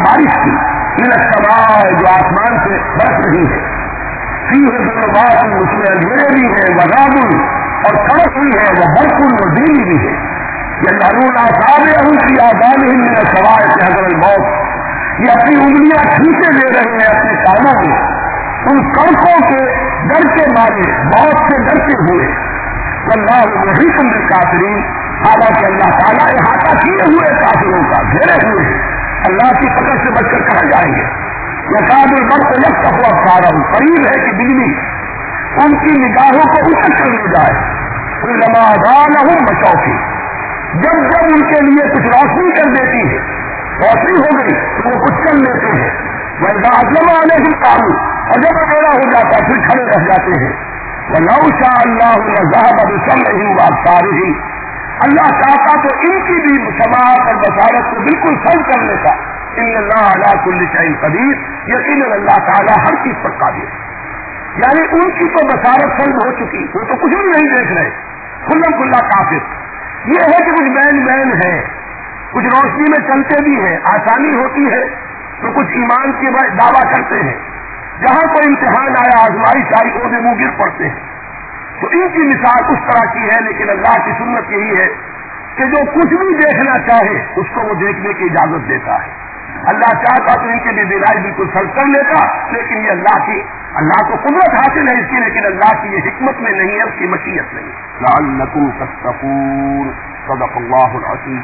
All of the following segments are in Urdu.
بارش کی، من السماء جو آسمان سے برس رہی ہے، فیہ ظلمات اس میں اندھیرے بھی ہے، وغاب اور کڑک بھی ہے، وہ برق اور بجلی بھی ہے، یجعلون اصابعهم فی آذانهم من الصواعق حذر الموت، یہ اپنی انگلیاں کھینچے لے رہے ہیں اپنے کانوں میں ان کڑکوں کے ڈر کے مارے، موت سے ڈرتے ہوئے، واللہ محیط بالکافرین، حالانکہ اللہ تعالیٰ احاطہ کیے ہوئے کافروں کا، گھیرے ہوئے، اللہ کی پکڑ سے بچ کر کہاں جائیں گے؟ یکاد البرق یخطف ابصارهم، قریب ہے کہ بجلی ان کی نگاہوں کو اچک کر لے جائے، کلما اضاء لهم مشوا فیہ، جب جب ان کے لیے کچھ روشنی کر دیتی ہے، روشنی ہو گئی تو وہ کچھ کر لیتے ہیں، وَإِذَا أَظْلَمَ عَلَيْهِمْ قَامُوا، اور جب اندھیرا ہو جاتا پھر کھڑے رہ جاتے ہیں، وَلَوْ شَاءَ اللَّهُ لَذَهَبَ بِسَمْعِهِمْ وَأَبْصَارِهِمْ، اللہ چاہتا تو ان کی بھی سماعت اور بصارت کو بالکل سلب کر لیتا، ان اللہ علی کل شیء قدیر، یقیناً اللہ تعالیٰ ہر چیز پر قادر ہے، یعنی ان کی تو بصارت سلب ہو چکی، وہ تو کچھ بھی نہیں دیکھ رہے، کھلم کھلا کافر، یہ ہے کہ کچھ بین ہے، کچھ روشنی میں چلتے بھی ہیں، آسانی ہوتی ہے تو کچھ ایمان کے دعویٰ کرتے ہیں، جہاں کوئی امتحان آیا، آزمائش آئی، وہ منہ گر پڑتے ہیں، تو ان کی مثال اس طرح کی ہے، لیکن اللہ کی سنت یہی ہے کہ جو کچھ بھی دیکھنا چاہے اس کو وہ دیکھنے کی اجازت دیتا ہے، اللہ چاہتا تو ان کے لیے بینائی بالکل سلب کر لیتا، لیکن یہ اللہ کو قدرت حاصل ہے اس کی، لیکن اللہ کی یہ حکمت میں نہیں ہے، اس کی مشیت نہیں ہے۔ لعلکم تتقون، صدق اللہ العظیم۔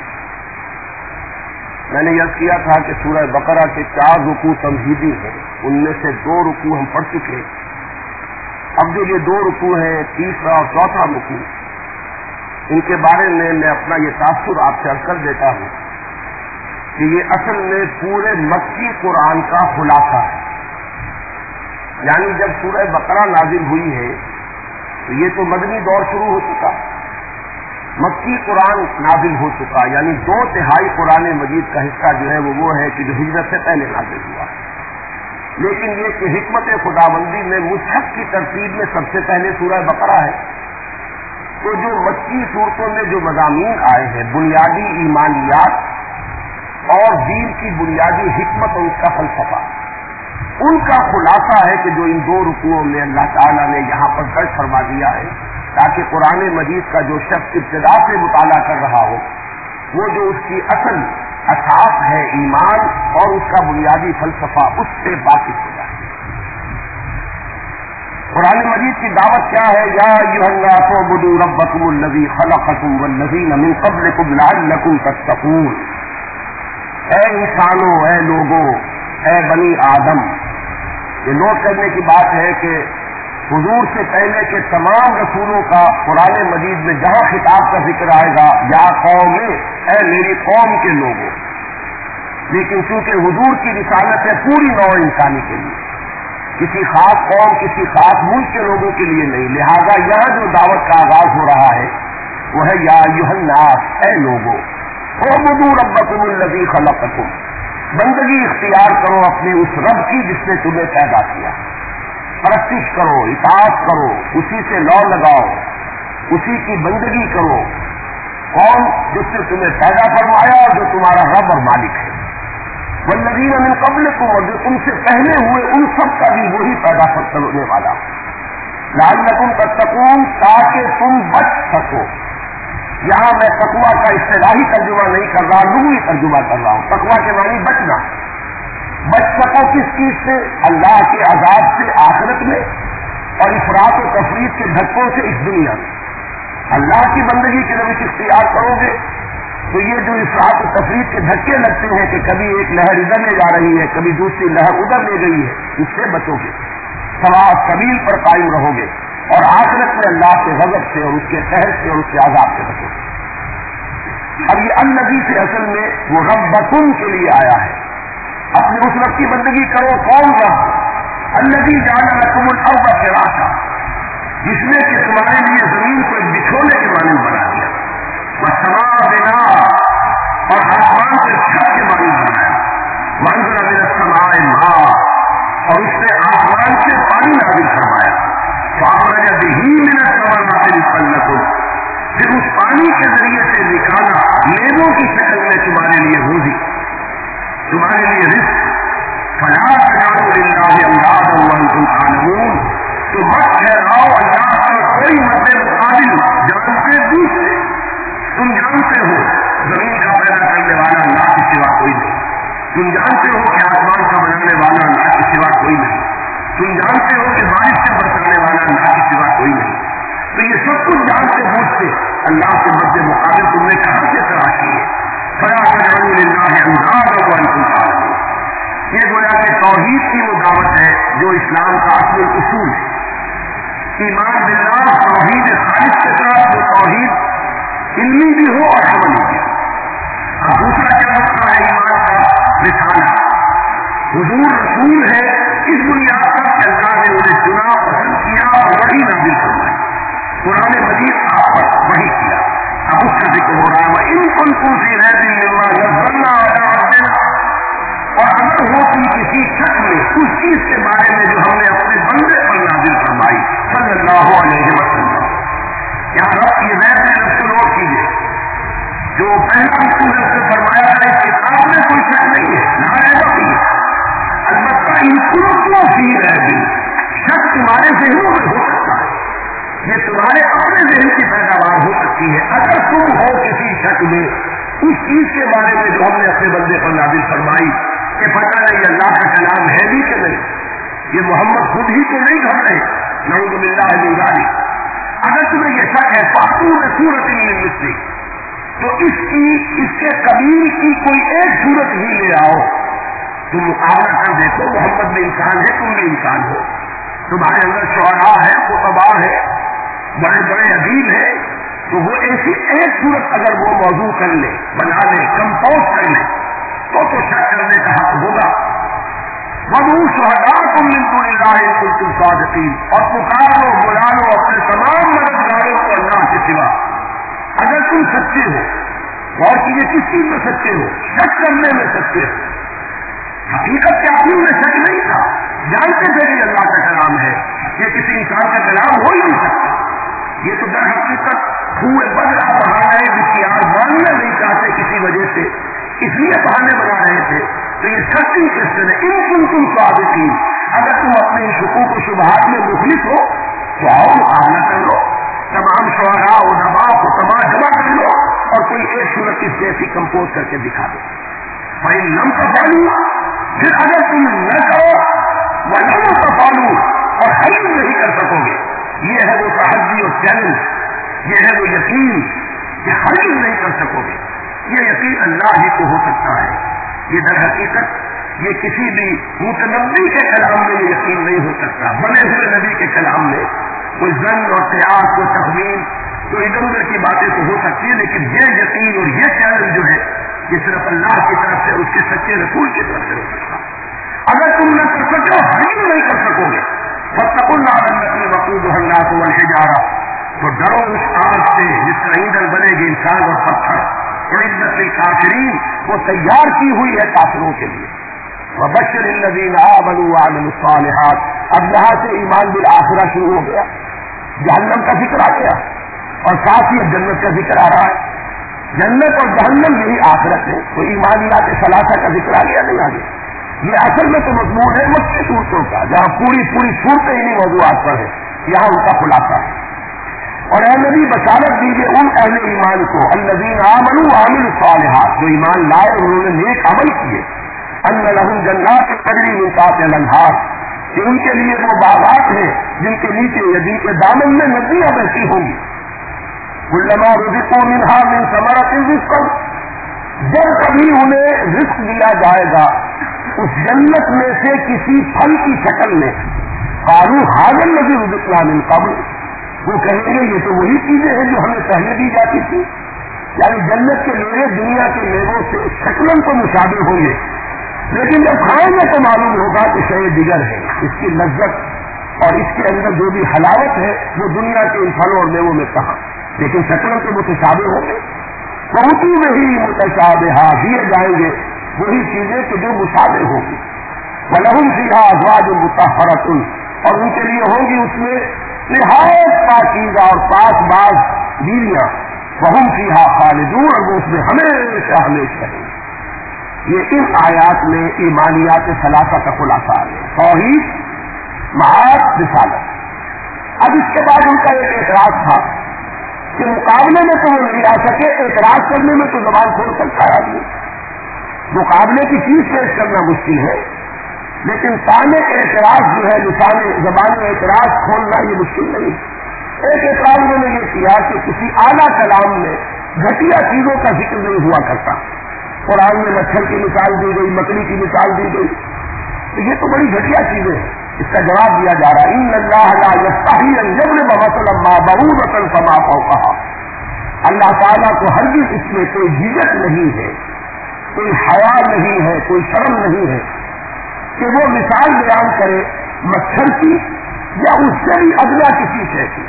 میں نے یہ کیا تھا کہ سورہ بقرہ کے 4 رکوع تمہیدی ہیں، ان میں سے 2 رکوع ہم پڑھ چکے، اب جو یہ 2 رکوع ہیں، تیسرا اور چوتھا رکوع، ان کے بارے میں اپنا یہ تاثر آپ سے عرض کر دیتا ہوں کہ یہ اصل میں پورے مکی قرآن کا خلاصہ ہے، یعنی جب سورہ بقرہ نازل ہوئی ہے تو یہ تو مدنی دور شروع ہو چکا، مکی قرآن نازل ہو چکا، یعنی 2/3 قرآن مجید کا حصہ جو ہے وہ ہے کہ جو ہجرت سے پہلے نازل ہوا، لیکن یہ کہ حکمت خداوندی میں مصحف کی ترتیب میں سب سے پہلے سورہ بقرہ ہے، تو جو مکی صورتوں میں جو مضامین آئے ہیں، بنیادی ایمانیات اور دین کی بنیادی حکمت اور اس کا فلسفہ، ان کا خلاصہ ہے کہ جو ان 2 رکوعوں میں اللہ تعالیٰ نے یہاں پر درج فرما دیا ہے، تاکہ قرآن مجید کا جو شخص ابتدا سے مطالعہ کر رہا ہو، وہ جو اس کی اصل اساس ہے ایمان اور اس کا بنیادی فلسفہ، اس سے واقف ہو جائے۔ قرآن مجید کی دعوت کیا ہے؟ یا ایھا الناس اعبدوا ربکم الذی خلقکم والذین من قبلکم لعلکم تتقون، اے انسانوں، اے لوگوں، اے بنی آدم، یہ نوٹ کرنے کی بات ہے کہ حضور سے پہلے کے تمام رسولوں کا قرآن مجید میں جہاں خطاب کا ذکر آئے گا، یا قوم، اے میری قوم کے لوگوں، لیکن چونکہ حضور کی رسالت ہے پوری نوع انسانی کے لیے، کسی خاص قوم، کسی خاص ملک کے لوگوں کے لیے نہیں، لہذا یہاں جو دعوت کا آغاز ہو رہا ہے وہ ہے یا ایھا الناس، اے لوگوں، اعبدوا ربکم الذی خلقکم، بندگی اختیار کرو اپنے اس رب کی جس نے تمہیں پیدا کیا، پرستش کرو، اطاعت کرو، اسی سے لو لگاؤ، اسی کی بندگی کرو، کون؟ جس نے تمہیں پیدا فرمایا اور جو تمہارا رب اور مالک ہے، والذین من قبلکم، اور جو تم سے پہلے ہوئے ان سب کا بھی وہی پیدا کرنے والا، لعلکم تتقون، تاکہ تم بچ سکو۔ یہاں میں تقویٰ کا اصطلاحی ترجمہ نہیں کر رہا، لغوی ترجمہ کر رہا ہوں۔ تقویٰ کے معنی بچنا، بچ سکو کس چیز سے؟ اللہ کے عذاب سے آخرت میں، اور افراط و تفریط کے دھکوں سے اس دنیا میں۔ اللہ کی بندگی کی روش اختیار کرو گے تو یہ جو افراط و تفریط کے دھکے لگتے ہیں کہ کبھی ایک لہر ادھر لے جا رہی ہے، کبھی دوسری لہر ادھر لے گئی ہے، اس سے بچو گے، صراط سبیل پر قائم رہو گے، اور آخرت میں اللہ کے غضب سے اور اس کے قہر سے اور اس کے عذاب سے بچو گے۔ اب یہ الذی سے اصل میں وہ ربکم کے لیے آیا ہے، اپنے اس رب کی بندگی کرو، کون رب؟ الذی جعل لکم الارض فراشا، جس نے کہ تمہارے لیے زمین کو ایک بچھونے کے مانند بنا دیا، والسماء بناء، اور آسمان کو چھت کے مانند بنایا، وانزل من السماء ماء، اور اس نے آسمان سے پانی نازل فرمایا، فاخرج به من الثمرات رزقا لکم، پھر اس پانی کے ذریعے سے نکالا میووں کی شکل میں تمہارے لیے روزی، تمہارے لیے رزق، تو یہ سب کچھ جانتے بوجھتے اللہ کے مد مقابل تم نے کہاں سے تراشی ہے؟ فلا تجعلوا للہ اندادا وانتم تعلمون۔ یہ گویا کہ توحید کی وہ دعوت ہے جو اسلام کا اصل اصول ہے۔ ایمان باللہ توحید خالص کے ساتھ وہ توحید علمی بھی ہو اور عملی بھی ہو۔ دوسرا کیا ہوتا ہے ایمان کا رسالہ، حضور رسول ہے اس بنیاد پر کہ اللہ نے انہیں چنا، پسند کیا اور وحی نازل فرمائی، قرآن مجید آپ پر وحی کیا۔ اب اس کا ذکر ہو رہا ہے ان کنتم فی ریب مما نزلنا علی عبدنا، اور اگر ہو تم کسی شک میں اس چیز کے بارے میں جو ہم نے اپنے بندے پر نازل فرمائی صلی اللہ علیہ وسلم۔ یہاں رب کی ریب میں نفس نوٹ کیجیے، جو پہلا رسول سے فرمایا ہے اس کتاب میں کوئی شک نہیں ہے، نہ ریب نہیں ہے، البتہ ان کنتم فی ریب، شک تمہارے ذہنوں میں ہو سکتا ہے، یہ تمہارے اپنے ذہن کی پیداوار ہو سکتی ہے۔ اگر تم ہو کسی شک میں اس چیز کے بارے میں جو ہم نے اپنے بندے پر نازل فرمائی کہ پتہ نہیں اللہ کا کلام ہے بھی کہ نہیں، یہ محمد خود ہی تو نہیں گھر رہے، نعوذ باللہ من ذالک، اگر تمہیں یہ شک ہے فاتوا بسورۃ من مثلہ، تو اس کے قبیل کی کوئی ایک صورت ہی لے آؤ، تم مقابلہ کر دیکھو، محمد بھی انسان ہے، تم بھی انسان ہو، تمہارے اندر شعراء ہے، خطباء ہے، بڑے بڑے ادیب ہیں، تو وہ ایسی ایک صورت اگر وہ موضوع کر لے، بنا لے، کمپوز کر لے، تو شک کرنے کا حق ہوگا۔ وَادْعُوا شُهَدَاءَكُم مِّن دُونِ اللَّهِ إِن كُنتُمْ صَادِقِينَ، اور پکار لو، بلا لو اپنے تمام مددگاروں کو اللہ کے سوا اگر تم سچے ہو، اور کہ یہ کس چیز میں سچے ہو، شک کرنے میں سچے ہو۔ حقیقت کے آدمی میں شک نہیں تھا، جانتے تھے کہ اللہ کا کلام ہے، یہ کسی انسان کا کلام ہو ہی نہیں سکتا، یہ تو در حقیقت ہوئے بدلا بہانا ہے جس کی آگ ماننا نہیں چاہتے کسی وجہ سے، اس لیے بہانے بنا رہے تھے۔ تو یہ سچی قسط ہے، ان کنتم صادقین، اگر تم اپنے شکوک و شبہات میں مخلص ہو تو آؤ مقابلہ کر لو، تمام شعراء ادباء خطباء جمع کر لو اور کوئی ایک صورت اس جیسی کمپوز کر کے دکھا دو۔ فَإِن لَمْ تَفْعَلُوا، پھر اگر تم نہ کرو، وَلَن تَفْعَلُوا، اور حل نہیں کر سکو گے، یہ ہے وہ تحدی اور چیلنج، یہ ہے وہ یقین کہ حل نہیں کر سکو گے، یہ یقین اللہ ہی کو ہو سکتا ہے، یہ در حقیقت یہ کسی بھی متنبی کے کلام میں یہ یقین نہیں ہو سکتا، بنے ہوئے نبی کے کلام میں کوئی ظن اور قیاس کوئی تخمین تو ادھر ادھر کی باتیں تو ہو سکتی ہے، لیکن یہ یقین اور یہ چیلنج جو ہے یہ صرف اللہ کی طرف سے، اس کے سچے رسول کی طرف سے ہو سکتا۔ اگر تم نہ کر سکو، حل نہیں کر سکو گے، فاتقوا النار التي وقودها الناس والحجارة، تو ڈرو اس آگ سے جس کا ایندھن بنے گی انسان اور پتھر، اعدت للکافرین، وہ تیار کی ہوئی ہے کافروں کے لیے۔ وبشر الذین آمنوا وعملوا الصالحات، اب یہاں سے ایمان بالآخرہ شروع ہو گیا، جہنم کا ذکر آ گیا اور ساتھ ہی جنت کا ذکر آ رہا ہے۔ جنت اور جہنم یہی آخرت ہے، تو ایمانیات ثلاثہ کا ذکر آ گیا نہیں آگے؟ یہ اصل میں تو مضمون ہے مکی صورتوں کا، جہاں پوری صورتیں انہیں موضوعات پر ہے، یہاں ان کا خلاصہ ہے۔ اور اے نبی بشارت دیجیے ان اہل ایمان کو، الذین آمنوا وعملوا الصالحات، جو ایمان لائے اور انہوں نے نیک عمل کیے، ان لہم جنات تجری من تحتہا الانہار، کہ ان کے لیے وہ باغات ہیں جن کے نیچے یا جن کے دامن میں ندیاں بہتی ہوں گی، کلما رزقوا منہا من ثمرۃ رزقا، جب کبھی انہیں رزق دیا جائے گا اس جنت میں سے کسی پھل کی شکل میں، قالوا ھذا الذی رزقنا من قبل، وہ کہیں گے یہ تو وہی چیزیں ہیں جو ہمیں پہلے دی جاتی تھی، یعنی جنت کے میوے دنیا کے میووں سے شکلاً تو مشابہ ہوں گے، لیکن جب کھائیں گے تو معلوم ہوگا کہ شے دیگر ہے، اس کی لذت اور اس کے اندر جو بھی حلاوت ہے وہ دنیا کے ان پھلوں اور میووں میں کہاں، لیکن شکلاً تو متشابہ ہوں گے۔ بہت ہی متشابہہ، دیے جائیں گے وہی چیزیں کہ جو مشابہ ہوگی۔ وَلَهُمْ فِيهَا أَزْوَاجٌ مُطَهَّرَةٌ، اور ان کے لیے ہوں گی اس میں نہایت پاکیزہ اور پاک باز بیویاں، وَهُمْ فِيهَا خَالِدُونَ، اور وہ اس میں ہمیشہ ہمیشہ رہیں گے۔ یہ ان آیات میں ایمانیات ثلاثہ کا خلاصہ ہے، توحید، معاد، رسالت۔ اب اس کے بعد ان کا ایک اعتراض تھا کہ مقابلے میں تو وہ نہیں آ سکے، اعتراض کرنے میں تو زبان کھول سکتا ہے آدمی، مقابلے کی چیز پیش کرنا مشکل ہے، لیکن تانے اعتراض جو ہے، لسان زبان اعتراض کھولنا یہ مشکل نہیں۔ ایک اعتراض میں نے یہ کیا کہ کسی اعلیٰ کلام میں گھٹیا چیزوں کا ذکر نہیں ہوا کرتا. قرآن میں مچھر کی مثال دی گئی، مکڑی کی مثال دی گئی، تو یہ تو بڑی گھٹیا چیزیں ہیں. اس کا جواب دیا جا رہا ہے ان اللہ لا یستحی ان یضرب مثلا ما بعوضۃ فما فوقها. اللہ تعالیٰ کو ہرگز اس میں کوئی جھجک نہیں ہے، کوئی حیا نہیں ہے، کوئی شرم نہیں ہے کہ وہ مثال بیان کرے مچھر کی یا اس سے بھی ادنا کسی شے کی.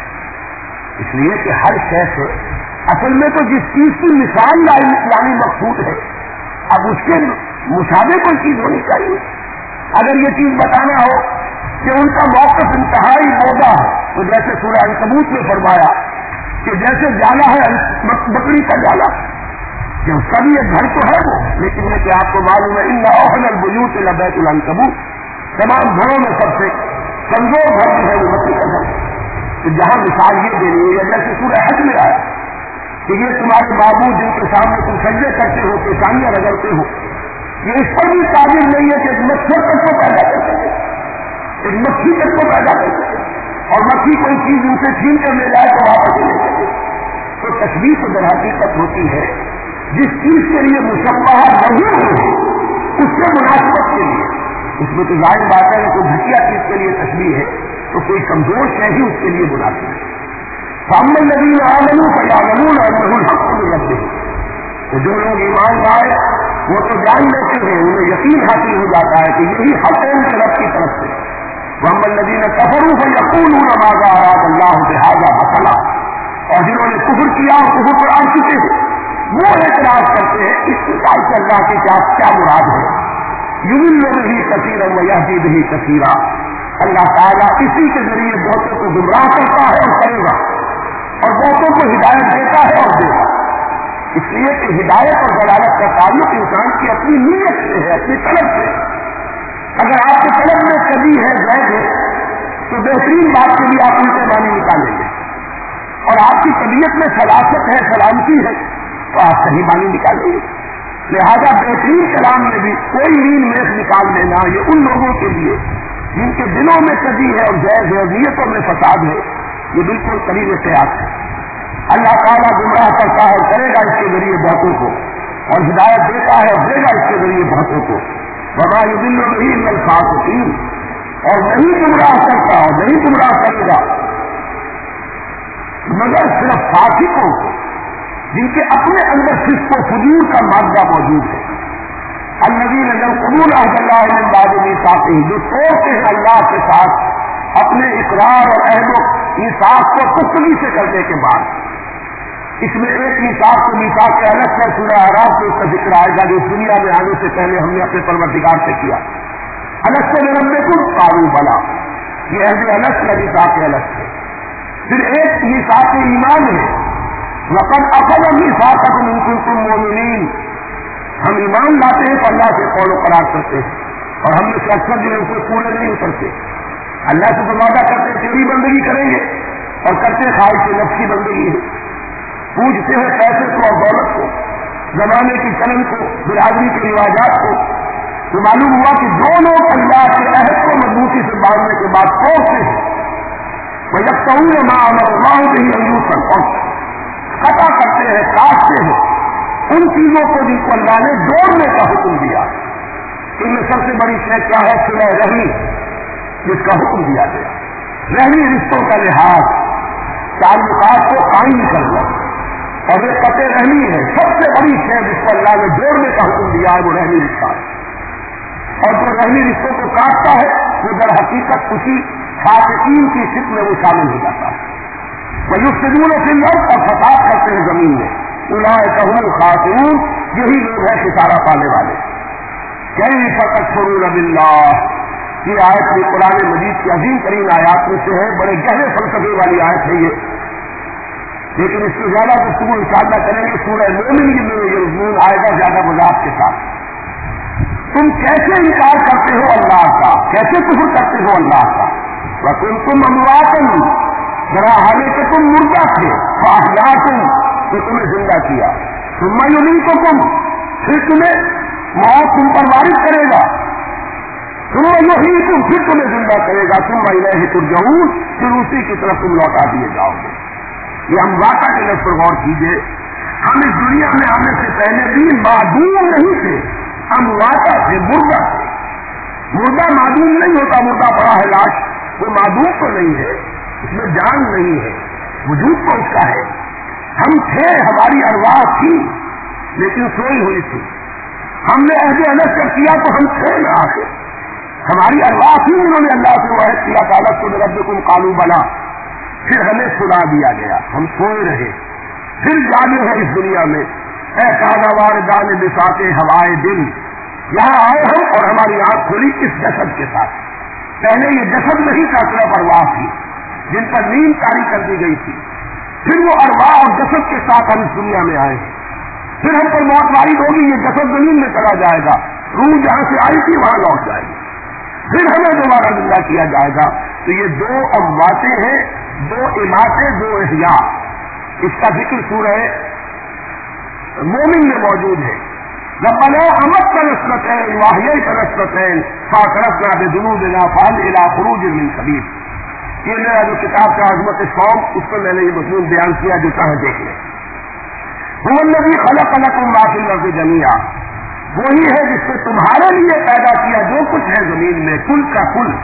اس لیے کہ ہر شے سے اصل میں تو جس چیز کی مثال لانی مقصود ہے، اب اس کے مشابہ کوئی چیز ہونی چاہیے. اگر یہ چیز بتانا ہو کہ ان کا موقف انتہائی مودا ہے، تو جیسے سورہ عنکبوت میں فرمایا کہ جیسے جالا ہے بکری کا جالا، کہ اس کا بھی ایک گھر تو ہے وہ، لیکن یہ کہ آپ کو معلوم ہے ان اوہن البیوت لبیت العنکبوت، تمام گھروں میں سب سے کمزور گھر جو ہے وہ بکری کا گھر. تو جہاں مثال یہ دینی ہے جیسے سورہ حج میں آیا کہ یہ تمہارے معبود جن کے سامنے تم سجدے کرتے ہو، پیشانیاں رگڑتے ہو، یہ اس پر بھی قابل نہیں ہے کہ ایک مچھر تک کو پیدا کر سکے، ایک مکھی تک کو پیدا کر سکے، اور مکھی کوئی چیز ان سے چھین کر لے جائے تو واپس لے سکے. تو تشبیہ تو در حقیقت ہوتی ہے جس چیز کے لیے مشبہ نہیں ہو اس سے مناسبت کے لیے. اس میں تو ظاہر بات ہے کہ کوئی گھٹیا چیز کے لیے تشبیہ ہے تو کوئی کمزور شے ہی اس کے لیے مناسب ہے. سامنے الذین آمنوا فیعلمون انہ الحق من ربہم، تو جو لوگ ایمان لائے وہ تو جان لیتے ہیں، انہیں یقین حاصل ہو جاتا ہے کہ یہی حق ہے ان کے رب کی طرف سے. واما الذین کفروا فیقولون ماذا اراد اللہ بہذا مثلا، اور جنہوں نے کفر کیا اور کفر پر آ چکے ہیں وہ اعتراض کرتے ہیں اس مثال سے اللہ کی کیا مراد ہے. یضل بہ کثیرا ویہدی بہ کثیرا، اللہ تعالیٰ اسی کے ذریعے بہتوں کو گمراہ کرتا ہے اور کرے گا، اور بہتوں کو ہدایت دیتا ہے اور دے گا. اس لیے کہ ہدایت اور دلالت کا تعلق انسان کی اپنی نیت سے ہے، اپنی طلب سے. اگر آپ کی طلب میں کبھی ہے غیر ہے تو بہترین بات کے لیے آپ ان سے معنی نکالیں گے، اور آپ کی طبیعت میں سلاست ہے، سلامتی ہے تو آپ صحیح معنی نکالیں گے. لہذا بہترین کلام میں بھی کوئی نیل میخ نکال لینا یہ ان لوگوں کے لیے جن کے دلوں میں کبھی ہے اور جائز ہے اور نیتوں میں فساد ہے، یہ بالکل قریب احتیاط ہے. اللہ تعالیٰ گمراہ کرتا ہے اور کرے گا اس کے ذریعے بہتوں کو، اور ہدایت دیتا ہے اور دے گا اس کے ذریعے بہتوں کو. وما یضل بہ الا الفاسقین، اور نہیں گمراہ کرتا اور نہیں گمراہ کرے گا مگر صرف فاسقوں کو جن کے اپنے اندر فسق و فجور کا مادہ موجود ہے. الذین ينقضون عہد اللہ من بعد میثاقہ، جو توڑتے ہیں اللہ کے ساتھ اپنے اقرار اور عہد و میثاق کو پختگی سے کرنے کے بعد. اس میں ایک میثاق کو میثاق کے الگ سے سورہ اعراف میں اس کا ذکر آئے گا جو اس دنیا میں آنے سے پہلے ہم نے اپنے پروردگار سے کیا. الگ سے ربکم قالوا بلا، یہ عہد الگ سے میثاق کے الگ سے. پھر ایک میثاق ایمان ہے، وقد اخذ میثاقکم ان کنتم مؤمنین، ہم ایمان لاتے ہیں تو اللہ سے قول و قرار کرتے ہیں، اور ہم میں سے اکثر جو ہے اسے پورے نہیں اترتے. اللہ سے تو وعدہ کرتے ہیں تیری بندگی کریں گے اور کرتے خواہش نفس کی بندگی ہے. پوجتے ہیں پیسے کو اور دولت کو، زمانے کی چلن کو، برادری کے رواجات کو. تو معلوم ہوا کہ جو لوگ اللہ کے عہد کو مضبوطی سے باندھنے کے بعد توڑتے ہیں وَيَقْطَعُونَ مَا أَمَرَ اللَّهُ بِهِ أَن يُوصَلَ، اور قطع کرتے ہیں، کاٹتے ہیں ان چیزوں کو جن کو اللہ نے جوڑنے کا حکم دیا. ان میں سب سے بڑی شے کیا ہے؟ صلہ رحمی، جس کا حکم دیا گیا. رحمی رشتوں کا لحاظ، تعلقات کو قائم کرنا، اور یہ قطع رحمی ہے. سب سے بڑی شے جس کو اللہ نے جوڑنے کا حکم دیا ہے وہ رحمی رشتہ ہے. اور جو رحمی رشتوں کو کاٹتا ہے وہ در حقیقت اسی فاسقین کی صف میں وہ شامل ہو جاتا ہے. وَيُفْسِدُونَ فِي الْأَرْضِ، اور فساد کرتے ہیں زمین میں. اولئک هم الخاسرون، یہی لوگ ہیں خسارہ پانے والے. کیف تکفرون باللہ، یہ آیت بھی قرآن مجید کی عظیم ترین آیات میں سے ہے. بڑے گہرے فلسفے والی آیت ہے یہ، لیکن اس سے زیادہ گفتگو انشاءاللہ کریں گے. سورہ مومن میں یہ مضمون آئے گا زیادہ وضاحت کے ساتھ. تم کیسے انکار کرتے ہو اللہ کا، کیسے کفر کرتے ہو اللہ کا. وَكُنْتُمْ أَمْوَاتًا، ذرا حالے کہ تم مردہ تھے، فَأَحْيَاكُمْ، تو تمہیں زندہ کیا. ثُمَّ يُمِيتُكُمْ، پھر تمہیں موت تم پر وارد کرے گا. फिर तुम्हें जिंदा करेगा, तुम इलैहि तुरजऊन, फिर उसी की तरफ तुम लौटा दिए जाओगे। ये हम वाक़ा के लफ्ज़ पर गौर कीजिए। हम इस दुनिया में आने से पहले भी मादूम नहीं थे, हम वाक़ा थे, मुर्दा थे। मुर्दा मादूम नहीं होता, मुर्दा पड़ा है लाश, वो मादूम तो नहीं है, उसमें जान नहीं है, वजूद तो उसका है। हम थे, हमारी अरवाह थी, लेकिन सोई हुई थी। हमने अहद अलग कर किया तो हम थे ना आखिर, हमारी अरवाह थी। उन्होंने अल्लाह से वाहिद किया था, अलग तो रब्बकुम कालू बना, फिर हमें सुला दिया गया, हम सोए रहे, फिर जागे हैं इस दुनिया में। ऐ कानावार जाने बिसाते हवाए दिल, यहाँ आए हम और हमारी आंख खुली इस जसद के साथ। पहले ये जसद नहीं था, सिर्फ अरवाह थी जिन पर नींद तारी कर दी गई थी। फिर वो अरवाह और जसद के साथ हम इस दुनिया में आए। फिर हम पर मौत वारिद होगी, ये जसद जमीन में चला जाएगा, रूह जहां से आई थी वहां लौट जाएगी, फिर हमें दोबारा जिंदा किया जाएगा। तो ये दो अमवातें हैं, दो इमातें, दो इहया। इसका जिक्र सूरह मोमिन में मौजूद है। रब्बना अमत तनस्रतैन वाहिया तनस्रतैन फातरफना बिजुनूबिना फाल इला खुरूज मिन सबील। ये मेरा जो किताब का अज़मत सौम, उस पर मैंने ये मज़मून बयान किया, जो चाहे देख लें। हुवल्लज़ी खलक़ लकुम मा फ़िल अर्ज़ि जमीआ, वही है जिसने तुम्हारे लिए पैदा किया जो कुछ है जमीन में, कुल का कुल।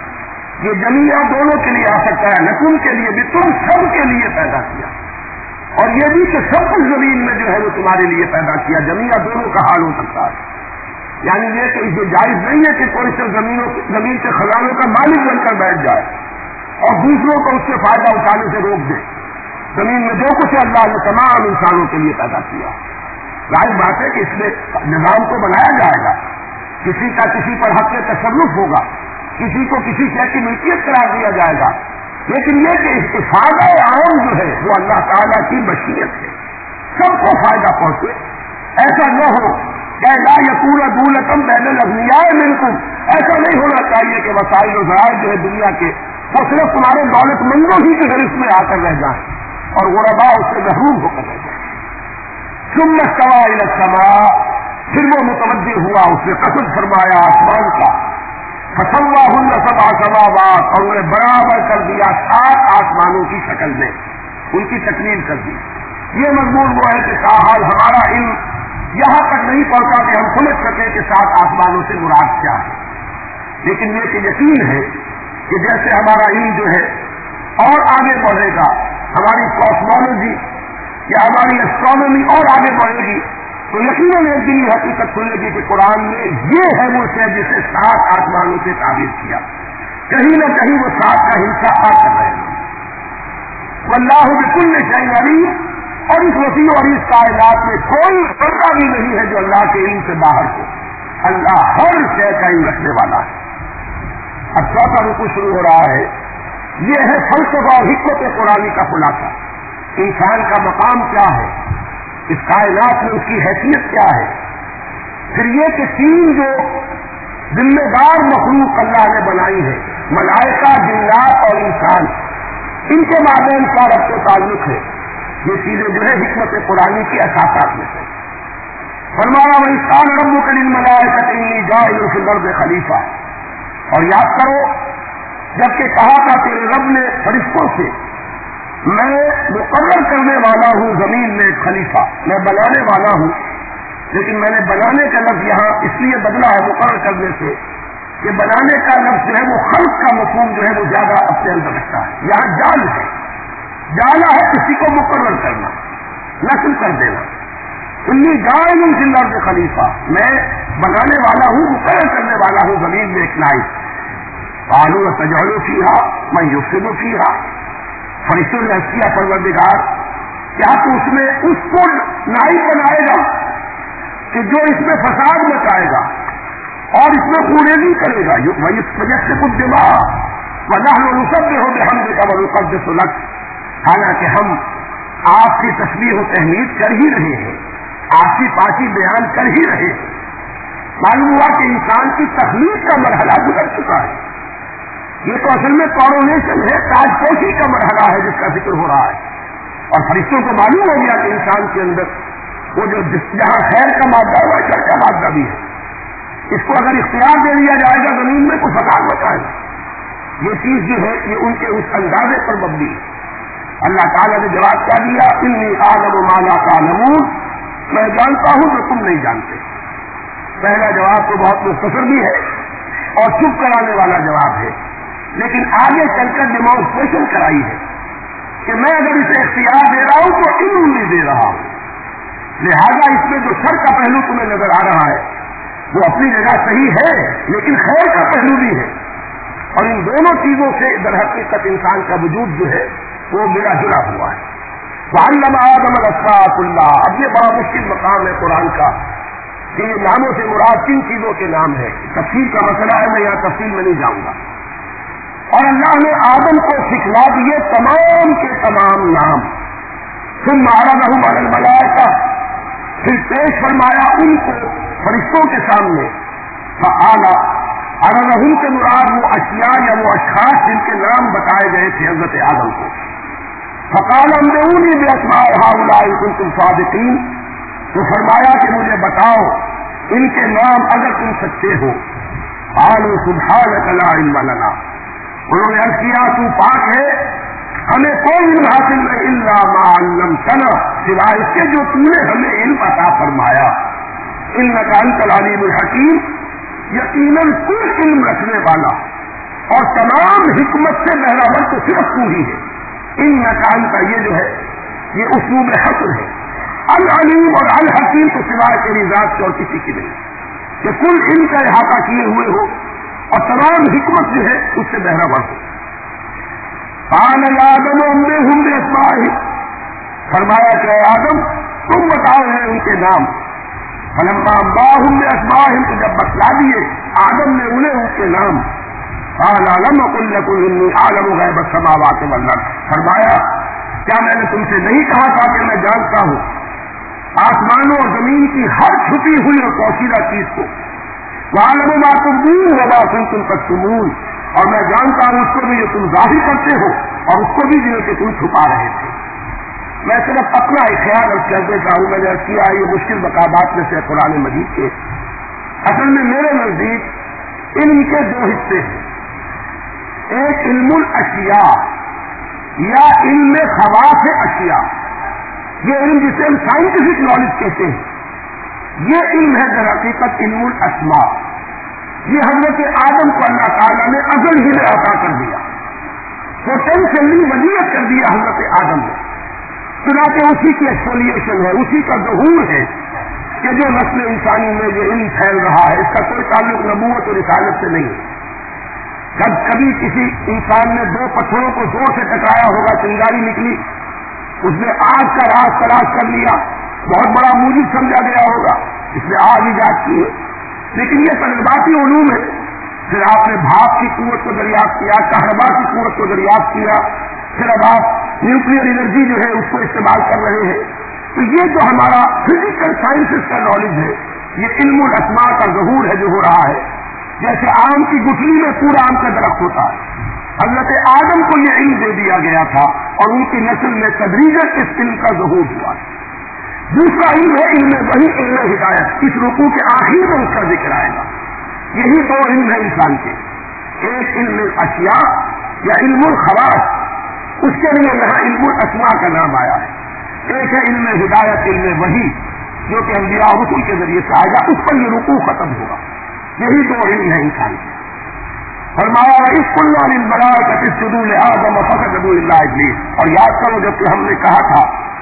ये जमीया दोनों के लिए आ सकता है, लकुम के लिए भी, तुम सब के लिए पैदा किया। और ये भी कि सब कुछ जमीन में जो है वो तुम्हारे लिए पैदा किया। जमीया दोनों का हाल हो सकता है, यानी ये कि इसे जायज नहीं है कि कोई सिर्फ जमीन के खजानों का मालिक बनकर बैठ जाए और दूसरों को उससे फायदा उठाने से रोक दे। जमीन में जो कुछ अल्लाह ने तमाम इंसानों के लिए पैदा किया। जाहिर बात है कि इसमें निजाम को बनाया जाएगा, किसी का किसी पर हक तसर्रुफ होगा, किसी को किसी शय की मिल्कियत करार दिया जाएगा, लेकिन ये कि इसके फायदा आम जो है वो अल्लाह ताला की मशीयत है, सबको फायदा पहुंचे। ऐसा न हो कि ला यकून दूलतम बैनल अग़नियाए मिनकुम, ऐसा नहीं होना चाहिए कि वसाइल और ज़राइर जो है दुनिया के वो सिर्फ तुम्हारे दौलतमंदों ही के गिरफ्त में आकर रह जाए और गुरबा उससे महरूम होकर रह जाए। सुम्मा इस्तवा इला समा, फिर वो मुतवज्जिह हुआ, उसने कसद फरमाया आसमान का, फसव्वाहुन्ना सबअ समावात, और उन्हें बराबर कर दिया 7 आसमानों की शक्ल में, उनकी तकमील कर दी। ये मजमून वो है कि ताहाल हमारा इल्म यहां तक नहीं पहुंचा कि हम समझ सके कि 7 आसमानों से मुराद क्या है, लेकिन ये कि यकीन है कि जैसे हमारा इल्म जो है और आगे बढ़ेगा, हमारी कॉस्मोलॉजी या हमारी एस्ट्रोनॉमी और आगे बढ़ेगी, तो यकीनन एक दिन ये हकीकत खुलेगी कि कुरान में ये है वो शय जिसे 7 आसमानों से ताबीर किया। कहीं न कहीं वो 7 का हिस्सा आ कर रहे हैं। वल्लाहु बिकुल्लि शैइन अलीम, और इस वसी और इस कायनात में कोई पर्दा भी नहीं है जो अल्लाह के इल्म से बाहर हो। अल्लाह हर शय का इल्म रखने वाला है। अब चौथा रुकू शुरू हो रहा है, ये है फलसफा और हिकमत कुरानी का खुलासा। इंसान का मकाम क्या है, इस कायनात में उसकी हैसियत क्या है। फिर ये कि 3 जो जिम्मेदार मखलूक अल्लाह ने बनाई है, मलाइका, जिन्नात और इंसान, इनके माबैन का रब्त ताल्लुक है। ये चीजें जो है हिकमत कुरानी की असासात में है। फरमाया वही कान रब्बुका लिल मलाइकति इन्नी जाइलुन फिल अर्दि खलीफा, और याद करो जबकि कहा था तेरे रब ने फरिश्तों से, मैं मुकर्रर करने वाला हूं जमीन में खलीफा, मैं बनाने वाला हूं। लेकिन मैंने बनाने का लफ्ज यहां इसलिए बदला है मुकर्रर करने से कि बनाने का लफ्ज जो है वो खल्क का मफहूम जो है वो ज्यादा अपने अंदर रखता है। यहां जाल है, जाना है किसी को मुकर्रर करना, नस्ल कर देना। इन्नी जाइलुन फिल अर्दि खलीफा, मैं बनाने वाला हूं, मुकर्रर करने वाला हूं जमीन में एक नाइब। क़ालू तजअलु फीहा मन युफ़सिदु फीहा, फरिश्तों ने अर्ज़ किया परवरदिगार, क्या तू उसमें उसको नाइब बनाएगा कि जो इसमें फसाद मचाएगा और इसमें खूनेगी करेगा। वही वजह से कुछ दिमाग वनहनु नुसब्बिहु बिहम्दिका व नुक़द्दिसु लक, हालांकि हम आपकी तस्बीह व तहमीद कर ही रहे हैं, आपकी पाकी बयान कर ही रहे हैं। मालूम हुआ कि इंसान की तखलीक का मरहला गुजर चुका है। ये तो असल में कॉरोनेशन है, ताजपोशी का मरहला है जिसका जिक्र हो रहा है। और फरिश्तों को मालूम हो गया कि इंसान के अंदर वो जो जहां खैर का मादा है वह शर का मादा भी है। اس کو اگر اختیار دے دیا جائے گا زمین میں تو فساد مچائے گا. یہ چیز جو ہے یہ ان کے اس اندازے پر مبنی ہے. اللہ تعالیٰ نے جواب کیا دیا؟ انی اعلم ما لا تعلمون، میں جانتا ہوں جو تم نہیں جانتے. پہلا جواب تو بہت مختصر بھی ہے اور چپ کرانے والا جواب ہے، لیکن آگے چل کر ڈیمانسٹریشن کرائی ہے کہ میں اگر اسے اختیار دے رہا ہوں تو علم نہیں دے رہا ہوں. لہذا اس میں جو شر کا پہلو تمہیں نظر آ رہا ہے وہ اپنی جگہ صحیح ہے، لیکن خیر کا پہلو بھی ہے، اور ان دونوں چیزوں سے در حقیقت انسان کا وجود جو ہے وہ ملا جلا ہوا ہے. وعلم آدم الاسماء كلها. اب یہ بڑا مشکل مقام ہے قرآن کا کہ یہ ناموں سے مراد کن چیزوں کے نام ہے. تفصیل کا مسئلہ ہے، میں یہاں تفصیل میں نہیں جاؤں گا. اور اللہ نے آدم کو سکھلا دیے تمام کے تمام نام. ثم عرضهم على الملائکہ، پھر پیش فرمایا ان کو فرشتوں کے سامنے. فقال عرضهم کے مراد وہ اشیاء یا وہ اشخاص جن کے نام بتائے گئے تھے حضرت آدم کو. فقال انبئونی باسماء هؤلاء ان کنتم صادقین. تو فرمایا کہ مجھے بتاؤ ان کے نام اگر تم سچے ہو. قالوا سبحانك لا علم لنا. انہوں نے عرض کیا تو پاک ہے، ہمیں کوئی علم حاصل نہیں الا ما علمتنا، سوائے اس کے جو تم نے ہمیں علم عطا فرمایا. انك انت العلیم الحکیم، یقیناً کل علم رکھنے والا اور تمام حکمت سے بہرہ تو صرف تو ہی ہے. انك انت، یہ جو ہے یہ اسلوب حسن ہے. العلیم اور الحکیم تو سوائے تیری ذات سے اور کسی کی نہیں، کہ کل علم کا احاطہ کیے ہوئے ہو اور تمام حکمت جو ہے اس سے بہرہ ہو. قال يا آدم انبئهم باسمائهم. فرمایا کہ اے آدم تم بتاؤ ہیں ان کے نام. فلما انبأهم باسمائهم، تو جب بتلا دیے آدم نے انہیں ان کے نام. قال لم اقل لكم اني اعلم غیب السماوات والارض. فرمایا کیا میں نے تم سے نہیں کہا تھا کہ میں جانتا ہوں آسمانوں اور زمین کی ہر چھپی ہوئی اور پوشیدہ چیز کو. وَأَعْلَمُ مَا تُبْدُونَ وَمَا كُنتُمْ تَكْتُمُونَ، اور میں جانتا ہوں اس کو بھی جو تم ظاہر کرتے ہو اور اس کو بھی جو کہ تم چھپا رہے تھے. میں صرف اپنا ایک خیال عرض کر دیتا ہوں. میں نے عرض کیا یہ مشکل مقامات میں سے قرآن مجید کے. اصل میں میرے نزدیک علم کے دو حصے ہیں. ایک علم الاشیاء یا علم خواص اشیاء، یہ علم جسے ہم سائنٹیفک نالج کہتے ہیں. یہ علم ہے در حقیقت علم الاسماء. یہ حضرت آدم کو اللہ تعالیٰ نے ازل ہی میں عطا کر دیا، پوٹینشلی ولیت کر دیا حضرت آدم نے. چنانچہ اسی کی ایکسپولیشن ہے، اسی کا ظہور ہے کہ جو نسل انسانی میں جو علم پھیل رہا ہے اس کا کوئی تعلق نبوت اور رسالت سے نہیں ہے. جب کبھی کسی انسان نے دو پتھروں کو زور سے ٹکرایا ہوگا، چنگاری نکلی، اس نے آگ کا راز تلاش کر لیا، بہت بڑا موجود سمجھا گیا ہوگا، اس نے آگ ایجاد کی ہے. لیکن یہ تجرباتی علوم ہے. پھر آپ نے بھاپ کی قوت کو دریافت کیا، کہربا کی قوت کو دریافت کیا، پھر اب آپ نیوکلیئر انرجی جو ہے اس کو استعمال کر رہے ہیں. تو یہ جو ہمارا فزیکل سائنسز کا نالج ہے یہ علم الاسماء کا ظہور ہے جو ہو رہا ہے. جیسے آم کی گٹھلی میں پورا آم کا درخت ہوتا ہے، حضرت آدم کو یہ علم دے دیا گیا تھا اور ان کی نسل میں تدریجاً اس علم کا ظہور ہوا. دوسرا علم ہے علم وحی، علم ہدایت. اس رکوع کے آخر میں اس کا ذکر آئے گا. یہی دو علم ہے انسان کے. ایک علم اشیاء یا علم الخواص، اس کے لیے یہاں علم الاسماء کا نام آیا ہے. ایک ہے علم ہدایت، علم وحی، جو کہ انبیاء رسول کے ذریعے سے آئے گا، اس پر یہ رکوع ختم ہوگا. یہی دو علم ہے انسان کے. فرمایا وَإِذْ قُلْنَا لِلْمَلَائِكَةِ اسْجُدُوا لِآدَمَ فَسَجَدُوا إِلَّا إِبْلِيسَ. اور یاد کرو جب کہ ہم نے کہا تھا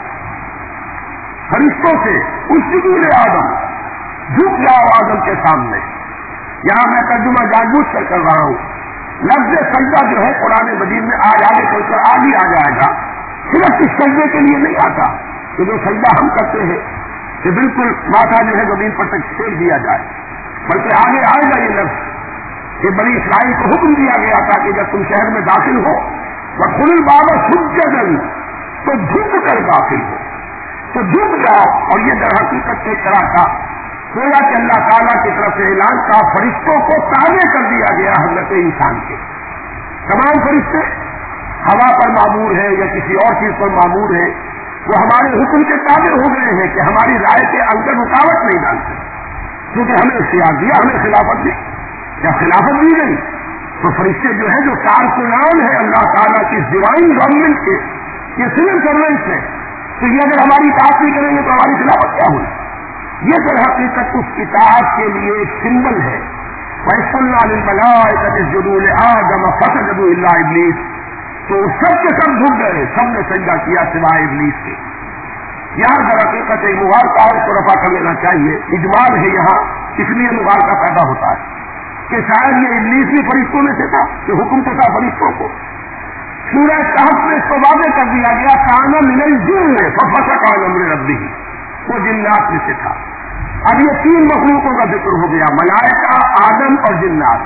فرشتوں سے اسجدوا لآدم، جھک جاؤ آدم کے سامنے. یہاں میں ترجمہ جان بوجھ کر رہا ہوں. لفظ سجدہ جو ہے قرآن مجید میں آج آگے چل کر آگے آ جائے گا. صرف اس سجدے کے لیے نہیں آتا کہ جو سجدہ ہم کرتے ہیں کہ بالکل ماتھا جو ہے زمین پر تک پھینک دیا جائے، بلکہ آگے آئے گا یہ لفظ کہ بنی اسرائیل کو حکم دیا گیا تھا کہ جب تم شہر میں داخل ہو وَادْخُلُوا الْبَابَ سُجَّدًا، تو جھک کر داخل ہو، تو جھک جاؤ. اور یہ در حقیقت ایک طرح کا گویا کہ اللہ تعالیٰ کی طرف سے اعلان کا فرشتوں کو تابع کر دیا گیا حضرت انسان کے. تمام فرشتے ہوا پر معمور ہے یا کسی اور چیز پر معمور ہے، وہ ہمارے حکم کے تابع ہو گئے ہیں کہ ہماری رائے کے اندر رکاوٹ نہیں ڈالتے. کیونکہ ہمیں اختیار دیا, ہمیں خلافت دی. یا خلافت دی گئی تو فرشتے جو ہے جو کارکنان ہے اللہ تعالیٰ کی ڈیوائن گورنمنٹ کے, یہ سول سروینٹس ہے, تو یہ اگر ہماری اطاعت نہیں کریں گے تو ہماری خلافت کیا ہوئی؟ یہ در حقیقت اس اطاعت کے لیے ایک سمبل ہے. فَإِنَّ لِلْمَلَائِكَةِ اسْجُدُوا لِآدَمَ فَسَجَدُوا إِلَّا إِبْلِيسَ, تو سب کے سب جھک گئے, سب نے سجدہ کیا سوائے ابلیس کے. یہاں در حقیقت ایک مغالطہ ہے, اس کو رفع کر لینا چاہیے. اجمال ہے یہاں, اس لیے مغالطہ پیدا ہوتا ہے کہ شاید یہ ابلیس بھی فرشتوں میں سے تھا, کہ حکم تو تھا فرشتوں کو. سورہ کہف میں اس کو واضح کر دیا گیا کان من الجن ففسق عن امر ربہ, وہ جنات میں سے تھا. اب یہ تین مخلوقوں کا ذکر ہو گیا, ملائکہ, آدم اور جنات.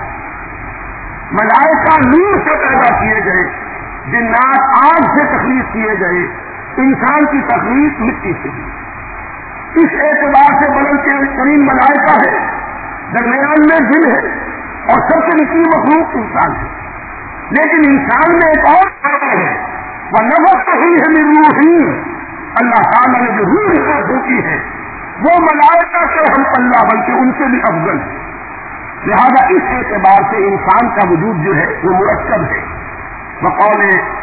ملائکہ نور سے پیدا کیے گئے, جنات آگ سے تخلیق کیے گئے, انسان کی تخلیق مٹی سے ہوئی. اس اعتبار سے بلند ترین ملائکہ ہے, درمیان میں جن ہے, اور سب سے نچلی مخلوق انسان ہے. لیکن انسان میں ایک اور فرق ہے, وَنَفَخْتُ فِيهِ مِن رُّوحِي, اللہ تعالیٰ نے جو روح کو پھونکی ہے وہ ملائکہ سے ہم اللہ بلکہ ان سے بھی افضل ہے. لہذا اس اعتبار سے انسان کا وجود جو ہے وہ مرکب ہے. بقول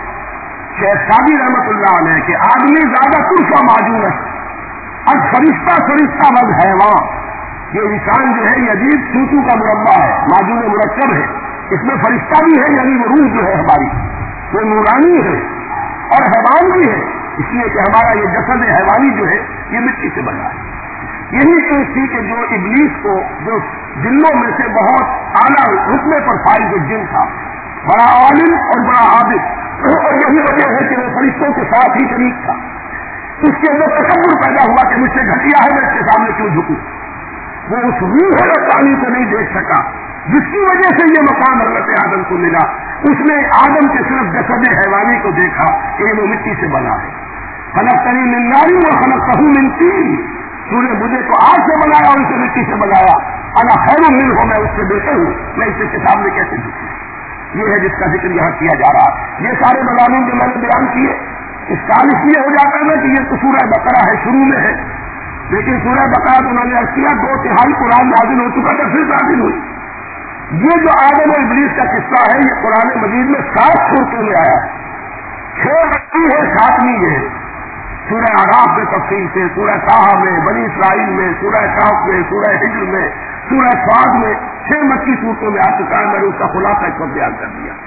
شیخ سعدی رحمۃ اللہ علیہ کہ آدمی زیادہ ترفا معجون ہے, اب فرشتہ بد حیوان. یہ انسان جو ہے یہ عجیب چوچو کا مربع ہے, معجون مرکب ہے. اس میں فرشتہ بھی ہے, یعنی وہ روح جو ہے ہماری وہ نورانی ہے, اور حیوان بھی ہے, اس لیے کہ ہمارا یہ جسد حیوانی جو ہے یہ مٹی سے بنا ہے. یہی چیز تھی کہ جو ابلیس کو, جو جنوں میں سے بہت اعلیٰ رتبے پر فائز جن تھا, بڑا عالم اور بڑا عابد, اور یہی وجہ ہے کہ وہ فرشتوں کے ساتھ ہی شریک تھا. اس کے اندر تکبر پیدا ہوا کہ مجھ سے گھٹیا ہے, میں اس کے سامنے کیوں جھکوں. وہ اس روح ربانی کو نہیں دیکھ سکا جس کی وجہ سے یہ مقام حضرت آدم کو ملا. اس نے آدم کے صرف جسد حیوانی کو دیکھا کہ وہ مٹی سے بنا ہے. خلقتنی من نار وخلقتہ من طین, تو نے مجھے تو آگ سے بنایا اور اسے مٹی سے بنایا. انا خیر منہ, میں اس سے بہتر ہوں, میں اس کے سامنے کیسے جھکوں. یہ ہے جس کا ذکر یہاں کیا جا رہا ہے. یہ سارے مضامین جو میں نے بیان کیے, اس کا اس لیے ہو جاتا ہے کہ یہ تو سورہ بقرہ ہے, شروع میں ہے, لیکن سورہ بقرہ تو انہوں نے عرض کیا 2/3 قرآن نازل ہو چکا تھا, پھر نازل ہوئی. یہ جو آدم اور ابلیس کا قصہ ہے یہ قرآن مجید میں 7 سورتوں میں آیا ہے. 6 بچی ہے, 7ویں یہ ہے. سورہ اعراف میں تفصیل سے, سورہ طٰہٰ میں, بنی اسرائیل میں, سورہ کہف میں, سورہ ہجر میں, سورہ صاد میں, 6 مکی صورتوں میں آ چکا ہے. میں نے اس کا خلاصہ اس وقت بیان کر دیا.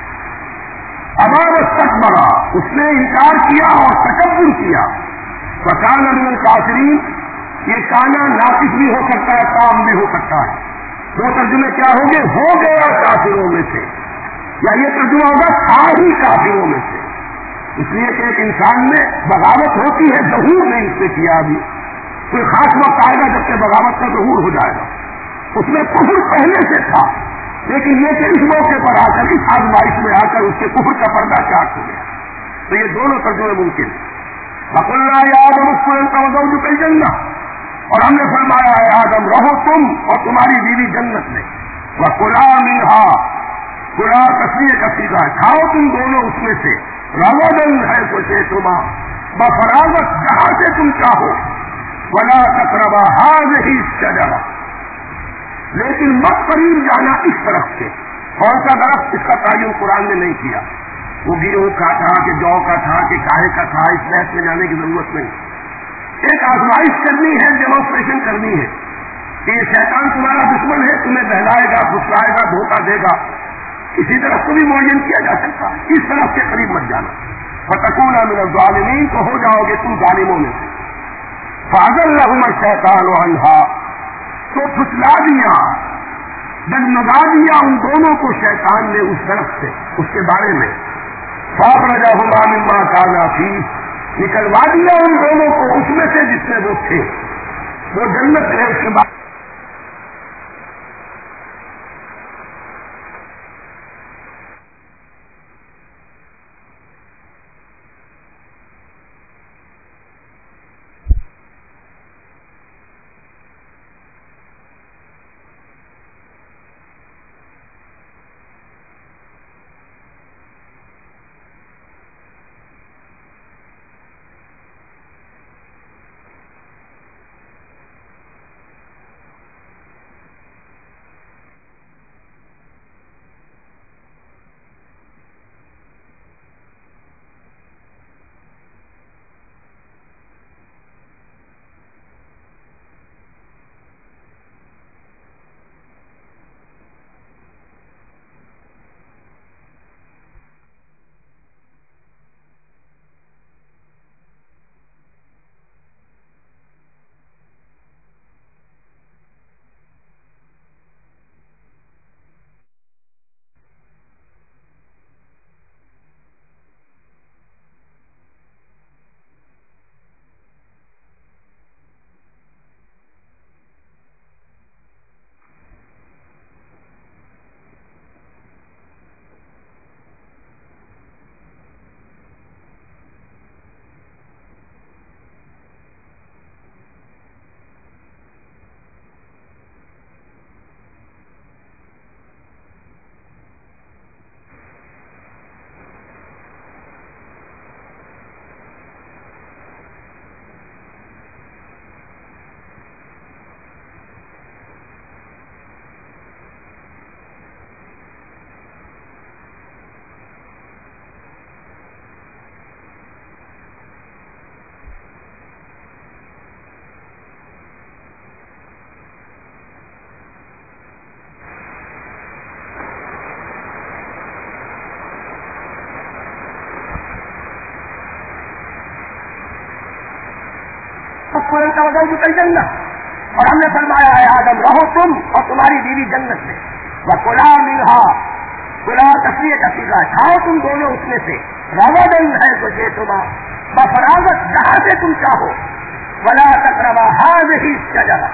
ابا واستکبر, اس نے انکار کیا اور تکبر کیا. وکان من الکافرین, یہ کانا ناقص بھی ہو سکتا ہے, کام بھی ہو سکتا ہے. 2 ترجمے کیا ہوں گے, ہو گیا کافروں میں سے, یا یہ ترجمہ ہوگا تھا ہی کافروں میں سے. اس لیے کہ ایک انسان میں بغاوت ہوتی ہے, ظہور نے اس سے کیا. ابھی کوئی خاص وقت آئے گا جبکہ بغاوت کا ظہور ہو جائے گا. اس میں کفر پہلے سے تھا, لیکن یہ کہ اس موقع پر آ کر, اس آزمائش میں آ کر اس کے کفر کا پردہ چاک ہو گیا. تو یہ دونوں ترجمے ممکن ہیں. فَقُلْنَا يَا آدَمُ اسْكُنْ أَنْتَ وَزَوْجُكَ الْجَنَّةَ, اور ہم نے فرمایا ہے آدم رہو تم اور تمہاری بیوی جنت میں. وَكُلَا مِنْهَا, کلا تصویر کا سیدھا, کھاؤ تم دونوں اس میں سے. رغداً حیث شئتما, بفراغت جہاں سے تم چاہو. ولا تقربا هذه الشجرة, لیکن مت قریب جانا اس طرف سے. کون سا درخت, اس کا تعین قرآن نے نہیں کیا. وہ گیہوں کا تھا کہ جو کا تھا کہ کاہے کا تھا, اس بحث میں جانے کی ضرورت نہیں. ایک آزمائش کرنی ہے, ڈیمانسٹریشن کرنی ہے کہ یہ شیطان تمہارا دشمن ہے, تمہیں بہلائے گا, پھسلائے گا, دھوکہ دے گا. اسی طرح کو بھی معین کیا جا سکتا ہے, اس طرف کے قریب مت جانا. فتکونا من الظالمین, تو ہو جاؤ گے تم ظالموں میں سے. فأزلہما الشیطان عنہا, تو پھسلا دیا, ڈگمگا دیا ان دونوں کو شیطان نے اس طرف سے, اس کے بارے میں. فأخرجہما مما کانا فیہ, نکلوا دیا ان دونوں کو اس میں سے جس میں وہ تھے. وہ جنت ہے, اس کے بعد ادخل انت وزوجک الجنہ، اور ہم نے فرمایا ہے آدم رہو تم اور تمہاری بیوی جنت میں، وکلا منہا، کلا تصویر کا صیغہ، کھاؤ تم دونوں اس میں سے، رغدن ہے تو شئتما، بفراغت جہاں سے تم چاہو، ولا تقربا هذه الشجرہ،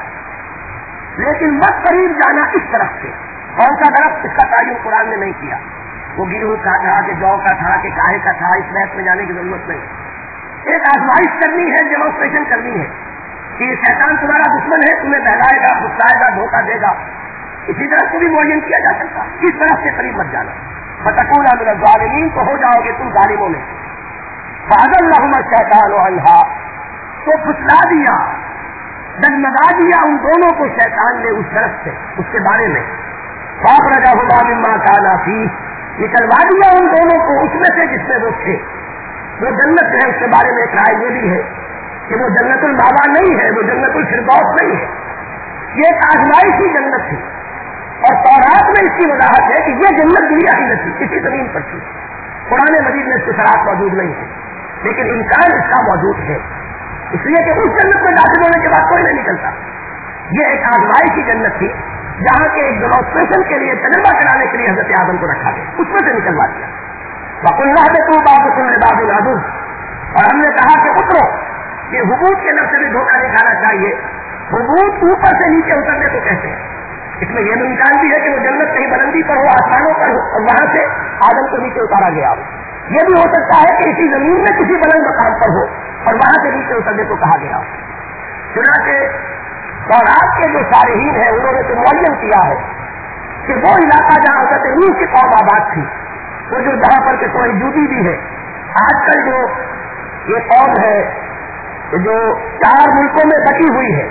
لیکن مت قریب جانا اس طرف سے۔ کون سا درخت؟ اس کا تعین قرآن نے نہیں کیا، وہ گروہ کا تھا کہ جو کا تھا کہ کاہے کا تھا، اس بحث میں جانے کی ضرورت نہیں۔ ایک آزمائش کرنی ہے، ڈیمانسٹریشن کرنی ہے کہ شیطان تمہارا دشمن ہے، تمہیں بہلائے گا، غصائے گا، دھوکہ دے گا، اسی طرح کو بھی معین کیا جا سکتا، کس طرف سے قریب مت جانا، فتکونا من الظالمین، تو ہو جاؤ گے تم ظالموں میں۔ فأزلہما الشیطان عنہا، تو پھسلا دیا، ڈگمگا دیا ان دونوں کو شیطان نے اس طرف سے، اس کے بارے میں، فأخرجہما مما کانا فیہ، نکلوا دیا ان دونوں کو اس میں سے جس میں وہ تھے۔ وہ جنت ہے، اس کے بارے میں ایک رائے یہ بھی ہے کہ وہ جنت الماوا نہیں ہے، وہ جنت الفردوس نہیں ہے، یہ ایک آزمائشی جنت تھی، اور تورات میں اس کی وضاحت ہے کہ یہ جنت دنیا کی نہیں تھی، اسی زمین پر تھی۔ قرآن مجید میں اس کی شرائط موجود نہیں ہے، لیکن امکان اس کا موجود ہے، اس لیے کہ اس جنت میں داخل ہونے کے بعد کوئی نہیں نکلتا۔ یہ ایک آزمائشی جنت تھی جہاں کے ایک ڈیمانسٹریشن کے لیے، تجربہ کرانے کے لیے حضرت آدم کو رکھا گیا، اس میں سے نکلوا دیا۔ وَقُلْنَا اهْبِطُوا بَعْضُكُمْ لِبَعْضٍ عَدُوٌّ، اور ہم نے کہا کہ اترو، یہ حبوط کے لفظ سے بھی دھوکہ نہیں کھانا چاہیے، حبوط اوپر سے نیچے اترنے کو کہتے ہیں، اس میں یہ بھی امکان بھی ہے کہ وہ جنت کہیں بلندی پر ہو، آسمانوں پر ہو، اور وہاں سے آدم کو نیچے اتارا گیا ہو، یہ بھی ہو سکتا ہے کہ اسی زمین میں کسی بلند مقام پر ہو اور وہاں سے نیچے اترنے کو کہا گیا ہو۔ چنانچہ تورات کے جو صالحین ہیں انہوں نے تو معین کیا ہے کہ وہ علاقہ جہاں حضرت نوح کی قوم آباد تھی، وہ جو جہاں پر کہ کوئی جودی بھی ہے، آج کل جو یہ قوم ہے جو 4 ملکوں میں بٹی ہوئی ہے،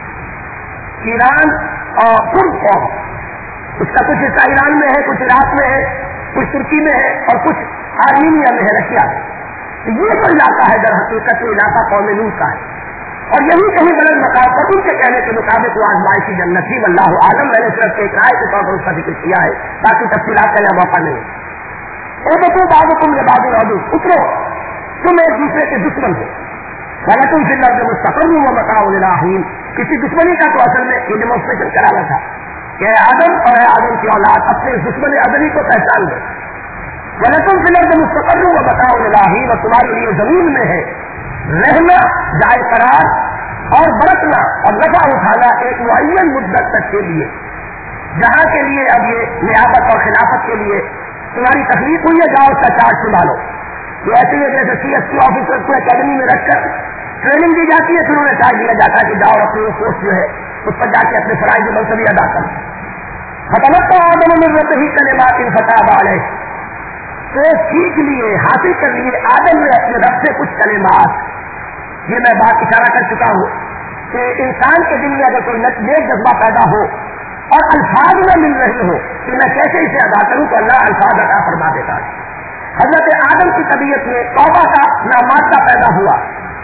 ایران اور ترک قوم، اس کا کچھ حصہ ایران میں ہے، کچھ عراق میں ہے، کچھ ترکی میں ہے، اور کچھ آرمینیا میں ہے، رشیا میں۔ یہ تو علاقہ ہے در حقیقت وہ علاقہ قوم نوح کا ہے، اور یہی کہیں بلند مقام پر ان کے کہنے کے مطابق وہ آزمائشی جنت تھی، واللہ عالم، میں نے صرف ایک رائے کے طور پر اس کا ذکر کیا ہے، باقی تفصیلات کا یہاں موقع نہیں ہے۔ اهْبِطُوا بَعْضُكُمْ لِبَعْضٍ عَدُوٌّ، اترو، تم ایک دوسرے کے دشمن ہو، وَلَكُمْ فِي الْأَرْضِ مُسْتَقَرٌّ وَمَتَاعٌ إِلَىٰ حِينٍ، کسی دشمنی کا تو اصل میں یہ ڈیمانسٹریشن کرانا تھا کہ آدم اور آدم کی اولاد اپنے دشمن ازلی کو پہچان لے۔ وَلَكُمْ فِي الْأَرْضِ مُسْتَقَرٌّ وَمَتَاعٌ إِلَىٰ حِينٍ، اور تمہارے لیے زمین میں ہے رہنا، جائے قرار اور برتنا اور نفع اٹھانا ایک معین مدت تک کے لیے، جہاں کے لیے اب یہ نیابت اور خلافت کے لیے تمہاری تخلیق ہوئی ہے، جاؤ اس کا چارج سنبھالو۔ یہ ایسے ہی جیسے CSP آفیسر کو اکیڈمی میں رکھ کر ٹریننگ دی جاتی ہے، پھر انہیں چارج دیا جاتا ہے کہ جاؤ اپنی پوسٹ جو ہے اس پر جا کے اپنے فرائض منصبی ادا کرو۔ فتلقى آدم من ربه كلمات فتاب عليه، تو سیکھ لیے، حاصل کر لیے آدم نے اپنے رب سے کچھ کلمات۔ یہ میں بات اشارہ کر چکا ہوں کہ انسان کے دل میں اگر کوئی نیک جذبہ پیدا ہو اور الفاظ میں مل رہے ہو کہ میں کیسے اسے ادا کروں، تو اللہ الفاظ عطا فرما دیتا ہے۔ حضرت آدم کی طبیعت میں توبہ کا نامادہ پیدا ہوا،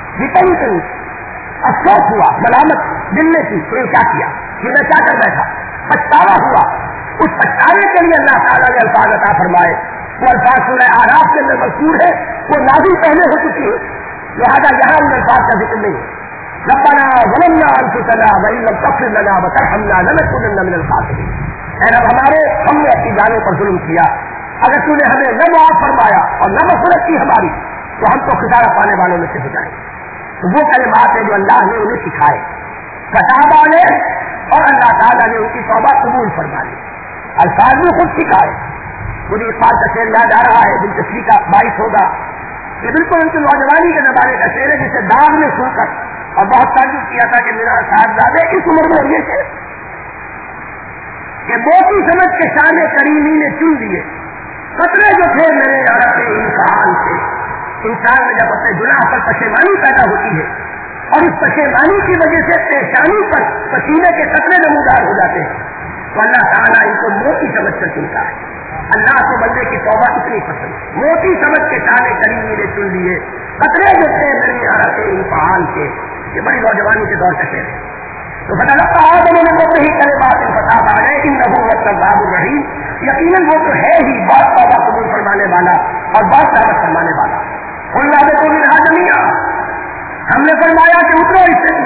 افسوس ہوا، ملامت دل میں کی کہ کیا کیا، کہ میں کیا کر بیٹھا، پچھتاوا ہوا۔ اس پچھتاوے کے لیے اللہ تعالیٰ نے الفاظ عطا فرمائے، وہ الفاظ سورہ اعراف کے اندر مذکور ہے، وہ نازل پہلے ہو چکی ہے، لہٰذا یہاں ان الفاظ کا ذکر نہیں ہے۔ ربنا ظلمنا انفسنا وان لم تغفر لنا وترحمنا لنكونن من الخاسرین، اے رب ہمارے، ہم نے اپنی جانوں پر ظلم کیا، اگر تو نے ہمیں نہ معاف فرمایا اور نہ مغفرت کی ہماری، تو ہم تو خسارہ پانے والوں میں سے ہو جائیں۔ تو وہ کلمات ہیں جو اللہ نے انہیں سکھائے، فتاب علیہ، اور اللہ تعالیٰ نے ان کی توبہ قبول فرما لی۔ الفاظ بھی خود سکھائے۔ مجھے اقبال کا شعر یاد آ رہا ہے، دلچسپی کا باعث ہوگا، یہ بالکل ان کی نوجوانی کے زمانے کا شعر ہے، جسے داغ میں سن کر اور بہت تعجب کیا تھا کہ میرا صاحبزادے اس عمر میں یہ شعر کہ موتی سمجھ کے شان کریمی نے چن دیے قطرے جو تھے میرے عرق انسان سے۔ انسان میں جب اپنے گناہ پر پشیمانی پیدا ہوتی ہے اور اس پشیمانی کی وجہ سے پیشانی پر پسینے کے قطرے نمودار ہو جاتے ہیں، تو اللہ تعالیٰ ان کو موتی سمجھ کر چنتا ہے۔ اللہ کو بندے کی توبہ اتنی پسند، موتی سمجھ کے شان کریمی نے چن لیے قطرے جو تھے میرے عرق انسان کے۔ یہ بڑی نوجوانی کے دور تک ہے۔ تو فتلقى آدم من ربه كلمات فتاب عليه انه هو التواب الرحيم، یقیناً وہ تو ہے ہی بہت توبہ قبول فرمانے والا اور بہت رحمت فرمانے والا۔ قلنا اهبطوا منها جميعا، ہم نے فرمایا کہ اترو اس سے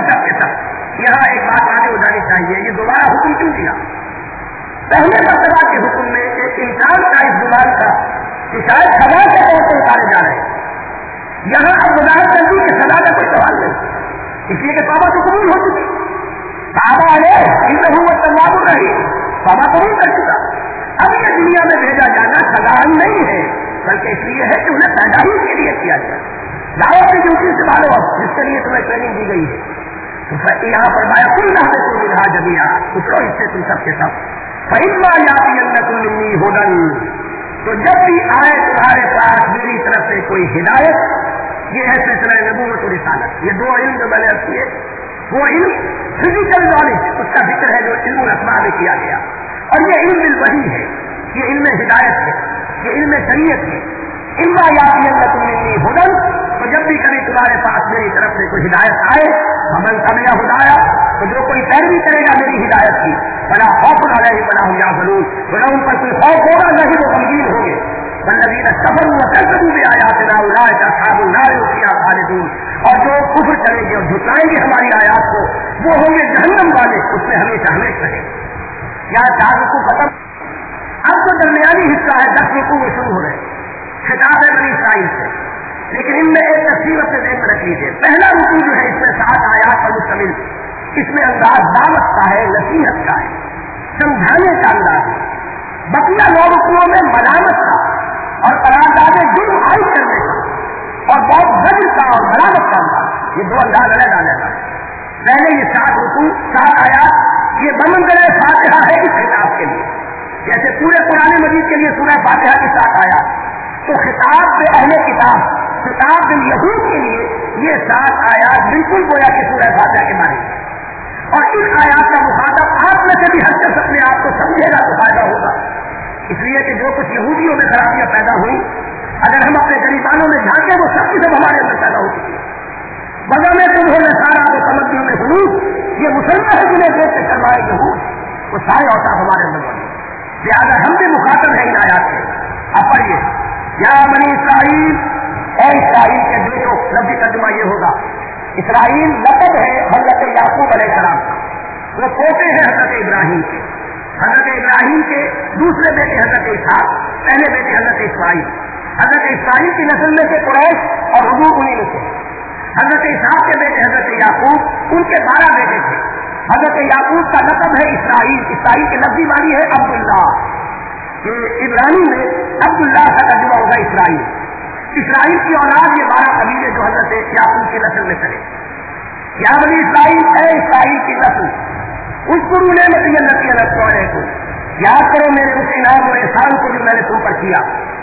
شاید سزا کے طور پر اتارے جا رہے ہیں. یہاں اب وضاحت کر دی کہ سزا کا کوئی سوال نہیں, اس لیے کہ توبہ تو قبول ہو چکی. توبہ تواب الرحیم, توبہ قبول کر چکا. اب یہ دنیا میں بھیجا جانا سزا نہیں ہے, بلکہ اس لیے ہے کہ انہیں پیدا ہی کے لیے کیا جائے. لاؤ اپنی ڈیوٹی سے مارو, جس کے لیے تمہیں ٹریننگ دی گئی ہے. تو یہاں پر بایا کل نہ سے تم ملا جبیا, اس کو اس سے تم سب کے سب فإما یأتینکم منی ھدی, تو جب بھی آئے تمہارے پاس میری طرف سے کوئی ہدایت. یہ ہے سلسلہ نبوت و رسالت. یہ دو علم جو میں نے کیے, وہ علم فزیکل نالج, اس کا ذکر ہے جو علم الاسماء میں کیا گیا, اور یہ علم بالوحی ہے, یہ علم ہدایت ہے, یہ علم شریعت ہے. اما یأتینکم منی ھدی, تو جب بھی کبھی تمہارے پاس میری طرف سے کوئی ہدایت آئے, فمن تبع ہدایا, تو جو کوئی پیروی کرے گا میری ہدایت کی, فلا خوف علیہم ولا هم یحزنون, تو نہ ان پر کوئی خوف ہوگا نہ ہی وہ غمگین ہوں گے. والذین کفروا وکذبوا بآیاتنا اولئک اصحاب النار هم فیہا خالدون, اور جو کفر کریں گے اور جھٹلائیں گے ہماری آیات کو, وہ ہوں گے جہنم والے, اس میں ہمیشہ ہمیشہ رہیں. کیا 4 رکوع ختم. اب تو درمیانی حصہ ہے, 10 رکوع وہ شروع ہو رہے ہیں. خطاب ہے بنی اسرائیل سے, لیکن ان میں ایک تفصیل سے دیکھ رکھ لیجیے. پہلا رکوع جو ہے اس میں 7 آیات پر مشتمل, اس میں انداز دعوت کا ہے, نصیحت کا ہے, سمجھانے کا انداز ہے. بقیہ 9 رکوعوں میں ملامت کا اور قرارداد جرم عائد کرنے کا اور بہت زجر کا اور ملامت کا انداز. یہ 2 انداز الگ الگ ہے. پہلے یہ 7 رکوع 7 آیات, یہ بمنزلہ فاتحہ ہے اس خطاب کے لیے, جیسے پورے قرآن مجید کے لیے سورہ فاتحہ کی 7 آیات. تو خطاب سے اہل کتاب, خطاب یہود کے لیے یہ 7 آیات بالکل گویا کہ سورہ فاتحہ کے بارے میں. اور اس آیات کا مخاطب آپ میں سے بھی ہر شخص اپنے آپ کو سمجھے گا تو فائدہ ہوگا. اس لیے کہ جو کچھ یہودیوں میں خرابیاں پیدا ہوئی, اگر ہم اپنے غریبانوں میں جھانکیں وہ سب کی سب ہمارے اندر پیدا ہو چکی ہے. بغا میں تمہیں سارا وہ سمجھنے میں حلوف, یہ مسلمان ہے جنہیں دیکھ کے کروائے یہود, وہ سارے اوصاف ہمارے اندر موجود. لہٰذا ہم بھی مخاطب ہیں ان آیات سے. اب پڑھیے, یا بنی اسرائیل, اے اسرائیل کے بیٹو. لفظی ترجمہ یہ ہوگا, اسرائیل لقب ہے حضرت یعقوب علیہ السلام کا, وہ پوتے ہیں حضرت ابراہیم کے. حضرت ابراہیم کے دوسرے بیٹے حضرت اسحاق, پہلے بیٹے حضرت اسماعیل. حضرت اسماعیل کی نسل میں سے قریش اور حضور انہیں میں سے. حضرت اسحاق کے بیٹے حضرت یعقوب, ان کے 12 بیٹے تھے. حضرت یعقوب کا لقب ہے اسرائیل. اسرائیل کی لفظی معنی ہے عبداللہ. عبرانی میں عبداللہ کا ترجمہ ہوگا اسرائیل. اسرائیل کی اولاد یہ 12 قبیلے جو حضرت یعقوب کی نسل میں چلے. یا بنی اسرائیل, اے اسرائیل کی نسل, اس گرو نے کو یاد کرو میرے اس انعام اور احسان کو جو میں نے تم پر کیا.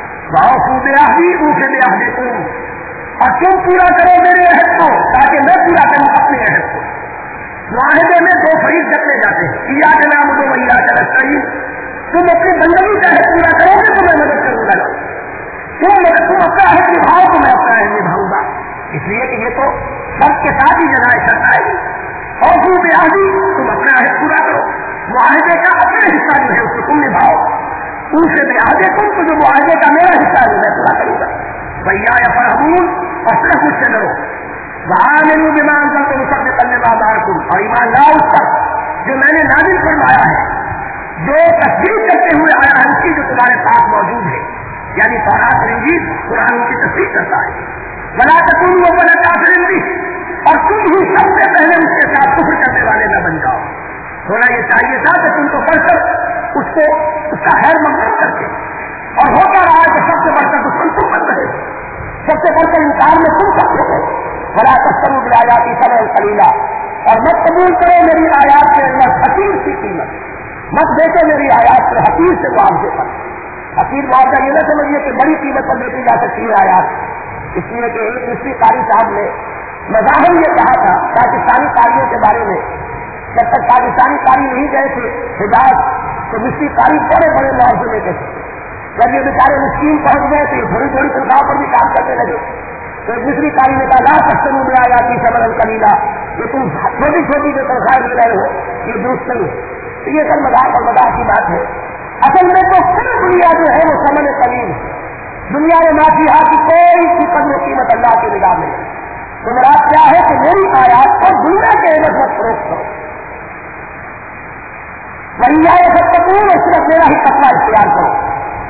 اور تم پورا کرو میرے عہد کو تاکہ میں پورا کروں اپنے عہد کو. معاہدے میں 2 فریق رکھنے جاتے ہیں, کیا کے نام دو وہی صحیح. تم اپنی بندگی کا عہد پورا کرو گے تو میں مدد کروں گا, تم اپنا عہد نبھاؤ تو میں اپنا عہد نبھاؤں گا. اس لیے کہ یہ تو سب کے ساتھ ہی جگہ شرط آئے گی. اور تم اپنا عہد پورا کرو, معاہدے کا اپنا حصہ جو ہے اس کو تم نبھاؤ. ان سے معاہدے تم کو جو معاہدے کا میرا حصہ ہے میں پورا کروں گا. بھیا یا فرحمون, اور صرف اس سے ڈرو. وہاں میرے ایمان کا تو سب سے کرنے والا تم, اور ایمان لاؤ اس پر جو میں نے نازل فرمایا ہے, جو تصدیق کرتے ہوئے آیا ہے اس کی جو تمہارے پاس موجود ہے, یعنی تورات اور انجیل قرآن کی تصدیق کرتا ہے. بلا تکون وہ بلا کافر بھی, اور تم ہی سب سے پہلے اس کے ساتھ کفر کرنے والے نہ بن جاؤ. تھوڑا یہ چاہیے تھا کہ تم کو پڑھ کر اس کا خیر مقدم کر کے, اور ہوتا رہا کہ سب سے بڑھ کر دشمن تم بن رہے, سب سے بڑھ کر انکار میں تم سب ہو. بلا تشتروا بآیاتی ثمنا قلیلا, اور مت قبول کرو میری آیات کے اندر حقیر سی قیمت, مت دیکھو میری آیات پر حقیر سے معاوضے پر. حقیر معاوضہ یہ نہ سمجھیے کہ بڑی قیمت پر بیچی جا سکتی ہے آیات. اس لیے کہ ایک مصری قاری صاحب نے مظاہر یہ کہا تھا پاکستانی قاریوں کے بارے میں, جب تک پاکستانی قاری نہیں گئے تھے حجاز تو مصری قاری بڑے بڑے معاوضے لیتے تھے. جب یہ بیچارے مسکین پہنچ گئے تو تھوڑی تھوڑی تنخواہ پر بھی کام کرنے لگے. تو مصری قاری نے کہا لا تشتروا بآیاتی ثمنا قلیلا, یہ تم چھوٹی چھوٹی جو تنخواہ لے رہے ہو یہ درست نہیں ہے. تو یہ سب مذاق اور مذاق کی بات ہے. اصل میں تو پوری دنیا جو ہے وہ ثمن قلیل ہے. دنیا میں مافیہ کی کوئی سی قدر و قیمت اللہ کی نگاہ میں. تو مراد کیا ہے کہ میری آیات کو دنیا کے عوض مت فروخت کرو, وہی آئے سب تکون, اور صرف میرا ہی تقویٰ اختیار کرو.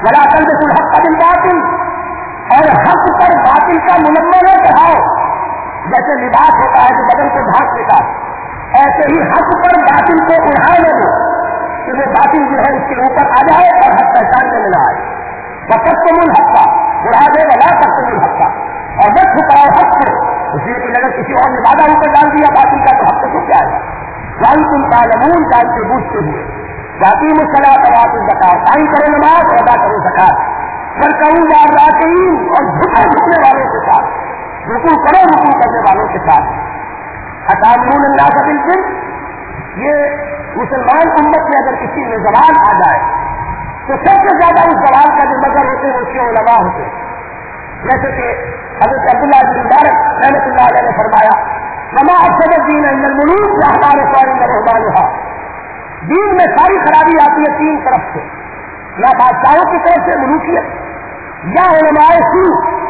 ولا تلبسوا الحق بالباطل، اور حق پر باطل کا منمہ نہ چڑھاؤ. جیسے لباس ہوتا ہے جو بدن کو ڈھانک لیتا ہے، ایسے ہی حق پر باطل کو اڑھائے نہ دو کہ وہ باطل جو ہے اس کے اوپر آ جائے اور حق پہچاننے میں نہ آئے. وَتَكْتُمُ الْحَقَّ، اڑا دے وَلَا تَكْتُمُ الْحَقَّ، اور نہ چھپاؤ حق کو. اس لیے کہ اگر کسی اور نے وعدہ اوپر ڈال دیا باطل کا تو حق کو کیا ہے. وَأَنْتُمْ تَعْلَمُونَ، جانتے بوجھتے ہوئے. وَأَقِیمُوا الصَّلَاةَ وَآتُوا الزَّکَاةَ، قائم کرو نماز اور ادا کرو زکات. وَارْكَعُوا مَعَ الرَّاكِعِينَ، اور جھکنے والوں کے ساتھ، رکوع کرو رکوع کرنے والوں کے ساتھ. أَتَأْمُرُونَ النَّاسَ بِالْبِرِّ، یہ مسلمان امت میں اگر کسی میں زوال آ جائے تو سب سے زیادہ اس زوال کا جو مظہر ہوتے ہیں اس کے علماء ہوتے ہیں. جیسے کہ حضرت عبداللہ بن مبارک رحمۃ اللہ علیہ نے فرمایا وما افسد الدین الا الملوک واحبار الصالحین ورهبانها، دین میں ساری خرابی آتی ہے تین طرف سے، یا بادشاہوں کی طرف سے ملوکیت، یا علماء سو،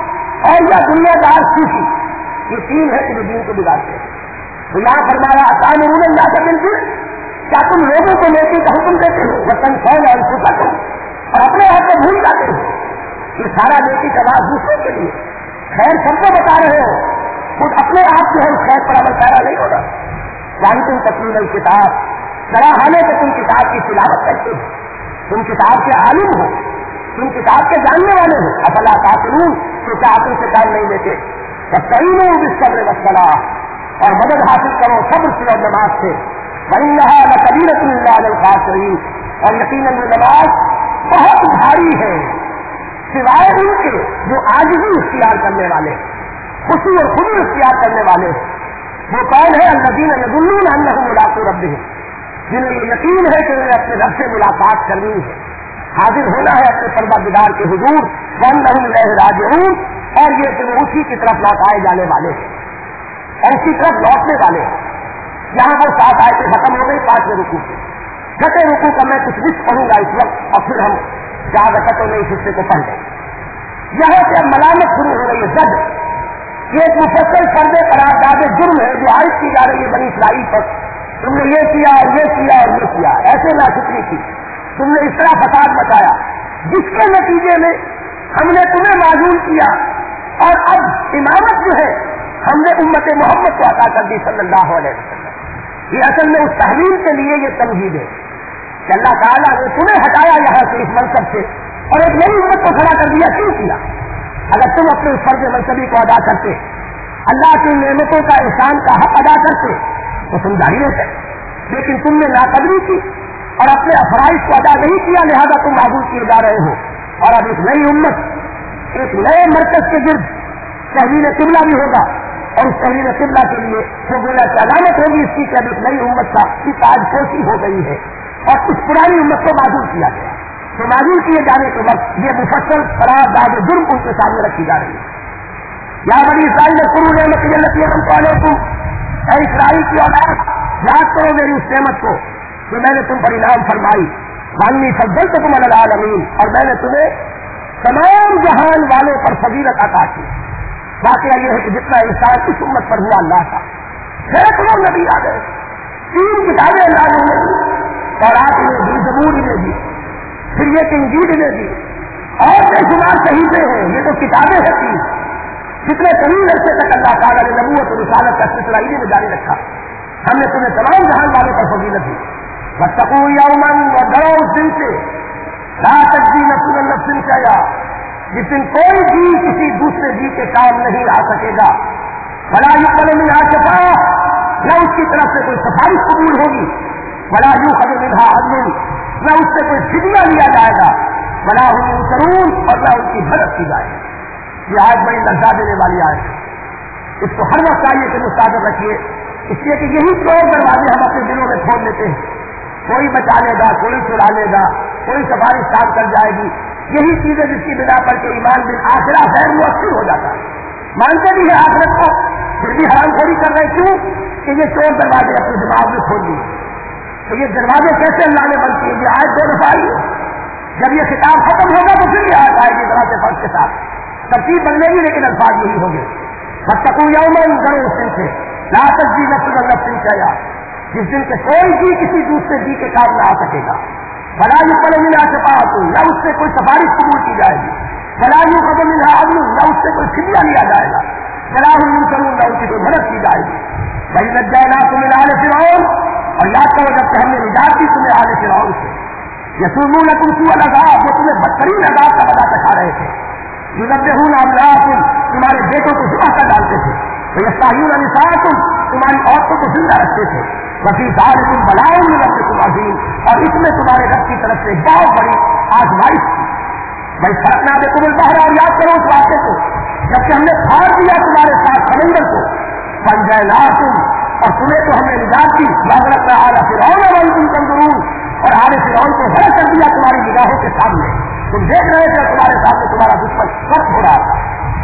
اور یا دنیا دار صوفی. یہ تین ہے کہ جو دین کو بگاڑتے ہیں. تو یہاں فرمایا أتأمرون الناس بالبر، کیا تم لوگوں کو نیکی کا حکم دیتے ہو وتنسون أنفسکم، اور اپنے آپ کو بھول جاتے ہو. یہ سارا نیکی کا راز دوسروں کے لیے، خیر سب کو بتا رہے ہو، خود اپنے آپ جو ہے اس خیر پر عمل پیرا نہیں ہوگا. وأنتم تتلون الکتاب، ذرا حالے کہ تم کتاب کی تلاوت کرتے ہو، تم کتاب کے عالم ہو، تم کتاب کے جاننے والے ہو. افلا تعقلون، تو کیا عقل سے کام نہیں لیتے. واستعینوا بالصبر والصلاۃ، اور مدد حاصل کرو صبر سے اور نماز سے. وإنها لكبيرة إلا على الخاشعين، اور یقیناً یہ نماز بہت بھاری ہے سوائے ان کے جو عاجزی اختیار کرنے والے، خوشی اور خودی اختیار کرنے والے. وہ کون ہے؟ الذین یظنون انهم ملاقو ربهم، جنہیں یہ یقین ہے کہ انہیں اپنے رب سے ملاقات کرنی ہے، حاضر ہونا ہے اپنے پروردگار کے حضور. وانهم الیہ راجعون، اور یہ کہ وہ اسی کی طرف لوٹائے جانے والے ہیں، ایسی طرف لوٹنے والے ہیں. یہاں وہ 7 آیتیں ختم ہو گئی 5ویں رکوع سے. 6ویں رکوع کا میں کچھ لسٹ پڑھوں گا اس وقت، اور پھر ہم 4 رکعتوں میں اس حصے کو پڑھ لیں. یہاں سے اب ملامت شروع ہو رہی ہے. زد یہ ایک مفصل فرد قرارداد جرم ہے جو عائد کی جا رہی ہے بنی اسرائیل پر. تم نے یہ کیا اور یہ کیا اور یہ کیا، ایسے ناشکری کی، تم نے اس طرح فساد مچایا، جس کے نتیجے میں ہم نے تمہیں معزول کیا، اور اب امامت جو ہے ہم نے امت محمد کو عطا کر دی صلی اللہ علیہ وسلم. یہ اصل میں اس تحلیل کے لیے یہ تمہید ہے کہ اللہ تعالیٰ نے تمہیں ہٹایا یہاں سے اس منصب سے اور ایک نئی امت کو کھڑا کر دیا. کیوں کیا؟ اگر تم اپنے اس فرض منصبی کو ادا کرتے، اللہ کی نعمتوں کا احسان کا حق ادا کرتے تو تم ظاہر ہوتے، لیکن تم نے ناقدری کی اور اپنے افرائض کو ادا نہیں کیا، لہذا تم معذور کیے جا رہے ہو. اور اب ایک نئی امت ایک نئے مرکز کے گرد تحویل قبلہ بھی ہوگا، اور اس تحویل قبلہ کے لیے جو گویا کی علامت ہوگی اس کی کہ اب ایک نئی امت کا تاج پوشی ہو گئی ہے اور اس پرانی امت کو معذور کیا گیا. تو معذور کیے جانے کے وقت یہ مفصل قرارداد جرم ان کے سامنے رکھی جا رہی ہے. یا بنی اسرائیل اذکروا نعمتی التی انعمت علیکم، اے اسرائیل کی اولاد یاد کرو میری اس نعمت کو جو میں نے تم پر انعام فرمائی. وانی فضلتکم علی العالمین، اور میں نے تمہیں تمام جہان والوں پر فضیلت عطا کی. واقعہ یہ ہے کہ جتنا انسان اس امت پر ہوا اللہ کا، سینکڑوں نبی آ گئے، 3 کتابیں اللہ نے دی، تورات نے دی، زبور نے دی، پھر یہ کہ انجیل نے دی، اور بے شمار صحیفے ہیں. یہ تو کتابیں ہیں 3. جتنے طویل عرصے تک اللہ تعالیٰ نے نبوت اور رسالت کا سلسلہ انہی میں جاری رکھا. ہم نے تمہیں تمام جہان والوں پر فضیلت دی. واتقوا یوما، اور ڈرو اس دن سے، لا تجزی نفس عن نفس شیئا، جس دن کوئی بھی کسی دوسرے جی کے کام نہیں آ سکے گا. ولا يقبل منها شفاعة، نہ اس کی طرف سے کوئی سفارش قبول ہوگی. ولا يؤخذ منها عدل، نہ اس سے کوئی فدیہ لیا جائے گا. ولا هم ينصرون، اور نہ ان کی مدد کی جائے گی. یہ آج بڑی لذا دینے والی آیت ہے. اس کو ہر وقت چاہیے کہ مستحضر رکھیے، اس لیے کہ یہی 2 دروازے ہم اپنے دلوں میں کھول لیتے ہیں. کوئی بچا لے گا، کوئی چھڑا لے گا، کوئی سفارش کام کر جائے گی. یہی چیزیں جس کی بنا پر کہ ایمان بالآخرہ غیر مؤثر ہو جاتا ہے. مانتے بھی ہے آخرت کو، پھر بھی حرام خوری کر رہے. کیوں کہ یہ 4 دروازے اپنے دماغ میں کھول دیے. تو یہ دروازے کیسے اللہ نے بند کیے؟ یہ آیت 2 دفعہ آئی ہے. جب یہ کتاب ختم ہوگا تو پھر یہ آیت آئے گی ذرا سے فرق کے ساتھ. ترتیب بدلے گی لیکن الفاظ یہی ہوں گے. واتقوا یوما، ڈرو اس دن سے، لا تجزی نفس عن نفس شیئا، جس دن کے کوئی بھی کسی دوسرے جی کے کام نہ آ سکے گا. فلا يقبل منها شفاعة، نہ اس سے کوئی سفارش قبول کی جائے گی، فلا يؤخذ منها عدل، نہ اس سے کوئی فدیہ لیا جائے گا، فلا هم ينصرون، نہ ان کی کوئی مدد کی جائے گی۔ وَإِذْ نَجَّيْنَاكُم مِّنْ آلِ فِرْعَوْنَ، اور یاد کرو جب کہ ہم نے نجات دی تمہیں آل فرعون سے، یسومونکم سوء العذاب، وہ تمہیں بدترین عذاب کا مزہ چکھا رہے تھے، یذبحون ابناءکم، تمہارے بیٹوں کو ذبح کر ڈالتے تھے، ویستحیون نساءکم، تمہاری عورتوں کو زندہ رکھتے تھے، وفی ذالکم بلاء من ربکم عظیم، اور اس میں تمہارے رب کی طرف سے بہت بڑی آزمائش تھی۔ بھائی فرقنا بکم البحر، اور یاد کرو اس واقعے کو جب کہ ہم نے پھاڑ دیا تمہارے ساتھ سمندر کو، فانجیناکم، اور تمہیں تو ہم نے نجات دی، واغرقنا آل فرعون وانتم تنظرون، اور آل فرعون کو غرق کر دیا تمہاری نگاہوں کے سامنے، تم دیکھ رہے تھے تمہارے سامنے تمہارا دشمن سخت ہو رہا تھا۔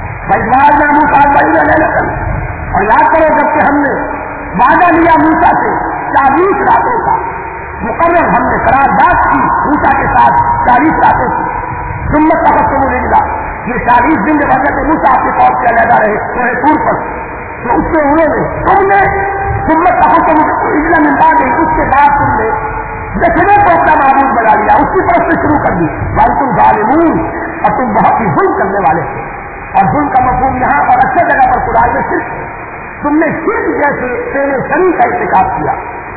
فَإِذْ موسیٰ 40 لیلۃ، اور یاد کرو جب کہ ہم نے وعدہ لیا موسیٰ سے 40 راتوں کا، مقرر ہم نے قرارداد کی موسیٰ کے ساتھ 40 راتوں کی، ثم اتخذتم العجل، یہ 40 دن جب حضرت موسیٰ آپ کے قوم سے علیحدہ رہے کوہ طور پر، تو اس کے ہوئے میں تم نے ثم اتخذتم العجل من بعدہ، اس کے بعد تم نے بچنے کو اپنا معبود بنا لیا، اس کی طرف سے شروع کر دی، وانتم ظالمون، اور تم بہت ہی ظلم کرنے والے تھے۔ اور ظلم کا مفہوم یہاں اور اچھے جگہ پر قرآن میں صرف تم نے شرک جیسے تیرے شریر کا ارتکاب کیا،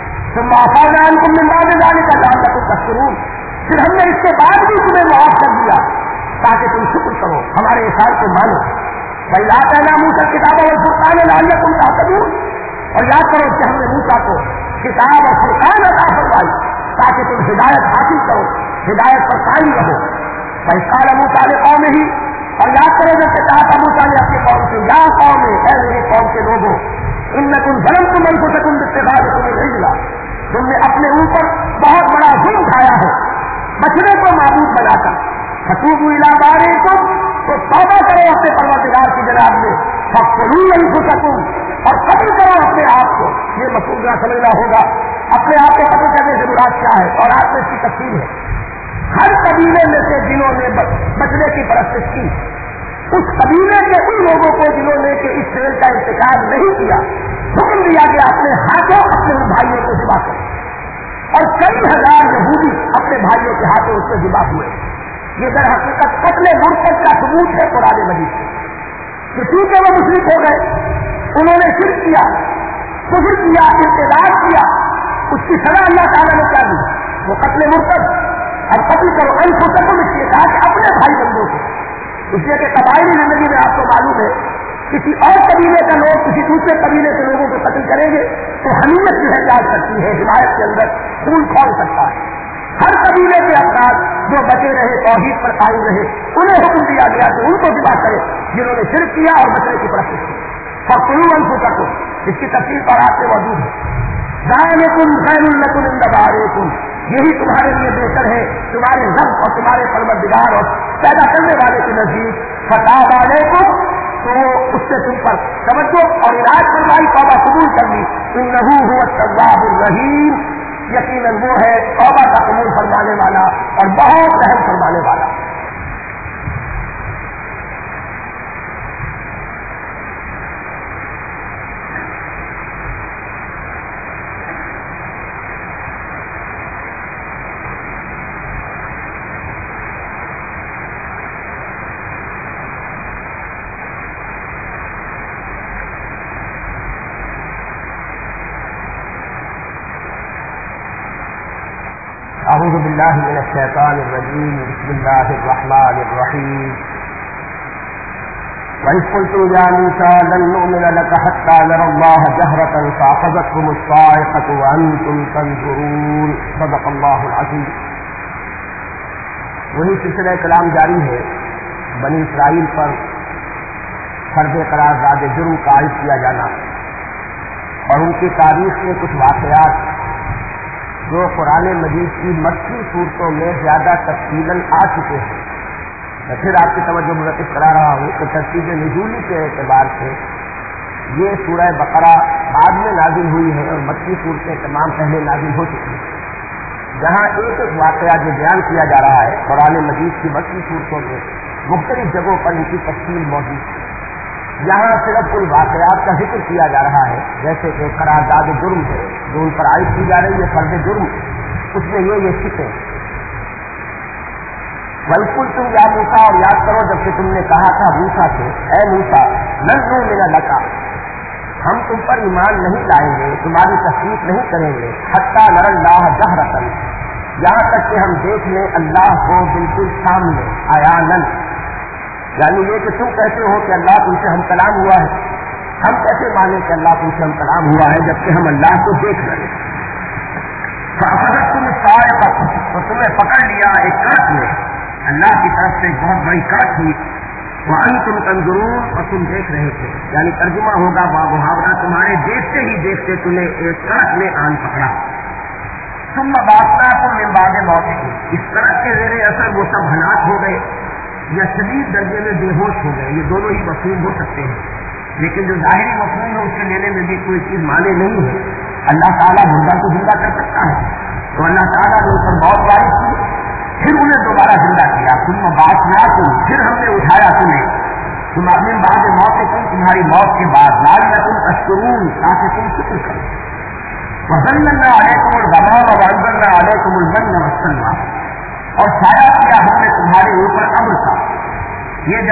ثم عفونا عنکم من بعد ذلک لعلکم تشکرون، پھر ہم نے اس کے بعد بھی تمہیں معاف کر دیا تاکہ تم شکر کرو، ہمارے احسان کو مانو۔ وَإِذْ آتَيْنَا مُوسَى الْكِتَابَ وَالْفُرْقَانَ لَعَلَّكُمْ تَهْتَدُونَ، اور یاد کرو کہ ہم نے موسیٰ کو کتاب اور فرقان عطا فرمائی تاکہ تم ہدایت حاصل کرو، ہدایت پر قائم رہو۔ وَإِذْ قَالَ مُوسَىٰ لِقَوْمِهِ، اور یاد کرو جب کہ کہا تھا موسیٰ نے اپنی قوم سے، یا قوم، اے میری قوم کے لوگوں، انکم ظلمتم انفسکم باتخاذکم العجل، تم نے اپنے اوپر بہت بڑا ظلم اٹھایا ہے بچنے کو معبود بنا کر، فتوبوا الی بارئکم، تو توبہ کرو اپنے پروردگار کی جناب میں، فاقتلوا انفسکم، اور قتل کرو اپنے آپ کو۔ یہ مفہوم سمجھنا ہوگا، اپنے آپ کو قتل کرنے سے مراد کیا ہے، اور آپ میں اس کی تفصیل ہے۔ ہر قبیلے میں سے جنہوں نے بچنے کی پرستش کی، اس قبیلے کے ان لوگوں کو جنہوں نے کہ اس فعل کا ارتکاب نہیں کیا، حکم دیا کہ اپنے ہاتھوں اپنے بھائیوں کو ذبح کریں، اور کئی ہزار یہودی اپنے بھائیوں کے ہاتھوں اس سے ذبح ہوئے۔ یہ در حقیقت قتل مرتد کا ثبوت ہے قرآن مجید سے، کہ چونکہ وہ مشرک ہو گئے، انہوں نے شرک کیا، کفر کیا، ارتداد کیا، اس کی سزا اللہ تعالیٰ نے کیا دی، وہ قتل مرتد۔ اور قتل کرو انفسکم، اس لیے کہا کہ اپنے بھائی بندوں کو، اس لیے کہ قبائلی زندگی میں آپ کو معلوم ہے کسی اور قبیلے کا لوگ کسی دوسرے قبیلے کے لوگوں کو قتل کریں گے تو حمیت جو ہے جاگ سکتی ہے، حمایت کے اندر خون کھول سکتا ہے۔ ہر قبیلے کے افراد جو بچے رہے، توحید پر قائم رہے، انہیں حکم دیا گیا کہ ان کو ذبح کرے جنہوں نے شرک کیا اور بچنے کی پرستش کی۔ فاقتلوا انفسکم، اس کی تفصیل پر آپ سے موجود ہے۔ ذالکم خیر لکم عند بارئکم، یہی تمہارے لیے بہتر ہے تمہارے رب اور تمہارے پروردگار اور پیدا کرنے والے کے نزدیک۔ فتاب علیکم، تو اس سے تم پر توجہ اور عنایت فرمائی، توبہ قبول کر لی۔ انہ هو التواب الرحیم، یقیناً وہ ہے توبہ کا قبول فرمانے والا اور بہت رحم فرمانے والا۔ اعوذ باللہ من الشیطان الرجیم، بسم اللہ الرحمن الرحیم۔ وَإِذْ قُلْتُمْ يَا مُوسَىٰ لَن نُّؤْمِنَ لَكَ حَتَّىٰ نَرَى اللَّهَ جَهْرَةً فَأَخَذَتْكُمُ الصَّاعِقَةُ وَأَنتُمْ تَنظُرُونَ، صدق اللہ العظیم۔ وہی سلسلہ کلام جاری ہے، بنی اسرائیل پر فرض قرارداد جرم کا عائد کیا جانا اور ان کی تاریخ میں کچھ واقعات جو قرآن مجید کی مکی صورتوں میں زیادہ تفصیلاً آ چکے ہیں۔ میں پھر آپ کی توجہ مرتب کرا رہا ہوں کہ ترتیب نزولی کے اعتبار سے یہ سورہ بقرہ بعد میں نازل ہوئی ہے اور مکی صورتیں تمام پہلے نازل ہو چکی ہیں۔ جہاں ایک ایک واقعہ جو بیان کیا جا رہا ہے قرآن مجید کی مکی صورتوں میں مختلف جگہوں پر ان کی تفصیل موجود ہے، یہاں صرف ان واقعات کا ذکر کیا جا رہا ہے، جیسے کہ قرارداد جرم ہے جو ان پر عائد کی جا رہی ہے، فرض جرم، اس میں یہ سکے بالکل تم یا موسیٰ، اور یاد کرو جب کہ تم نے کہا تھا موسیٰ سے، اے موسیٰ لن نؤمن لک، ہم تم پر ایمان نہیں لائیں گے، تمہاری تصدیق نہیں کریں گے، حتی نری اللہ جہرۃ، یہاں تک کہ ہم دیکھ لیں اللہ کو بالکل سامنے عیاناً، یعنی یہ کہ تم کہتے ہو کہ اللہ تم سے ہم کلام ہوا ہے، ہم کیسے مانیں کہ اللہ تم سے ہم کلام ہوا ہے جبکہ ہم اللہ کو دیکھ رہے ہیں۔ فأخذتكم الصاعقۃ، تو تمہیں پکڑ لیا ایک کڑک نے، اللہ کی طرف سے ایک بہت بڑی کڑک تھی، وأنتم تنظرون، اور تم دیکھ رہے تھے، یعنی ترجمہ ہوگا محاورہ تمہارے دیکھتے ہی دیکھتے تمہیں ایک کڑک نے آن پکڑا۔ ثم بعثناکم من بعد موتکم، اس کڑک کے زیر اثر وہ سب ہلاک ہو گئے یا شدید درجے میں بے ہوش ہو گئے، یہ دونوں ہی مفہوم ہو سکتے ہیں، لیکن جو ظاہری مفہوم ہے اس کے لینے میں بھی کوئی چیز مانے نہیں ہے۔ اللہ تعالیٰ مردہ کو زندہ کر سکتا ہے، تو اللہ تعالیٰ نے ان پر موت وارد کی، پھر انہیں دوبارہ زندہ کیا، ثم بعثناکم، پھر ہم نے اٹھایا تمہیں، تم اپنے بعد موت سے تمہاری موت کے بعد، لعلکم تشکرون، تاکہ تم شکر کرو۔ وظللنا علیکم الغمام وانزلنا علیکم المن والسلویٰ، اور چھایا کیا ہم نے تمہارے اوپر ابر کا، یہ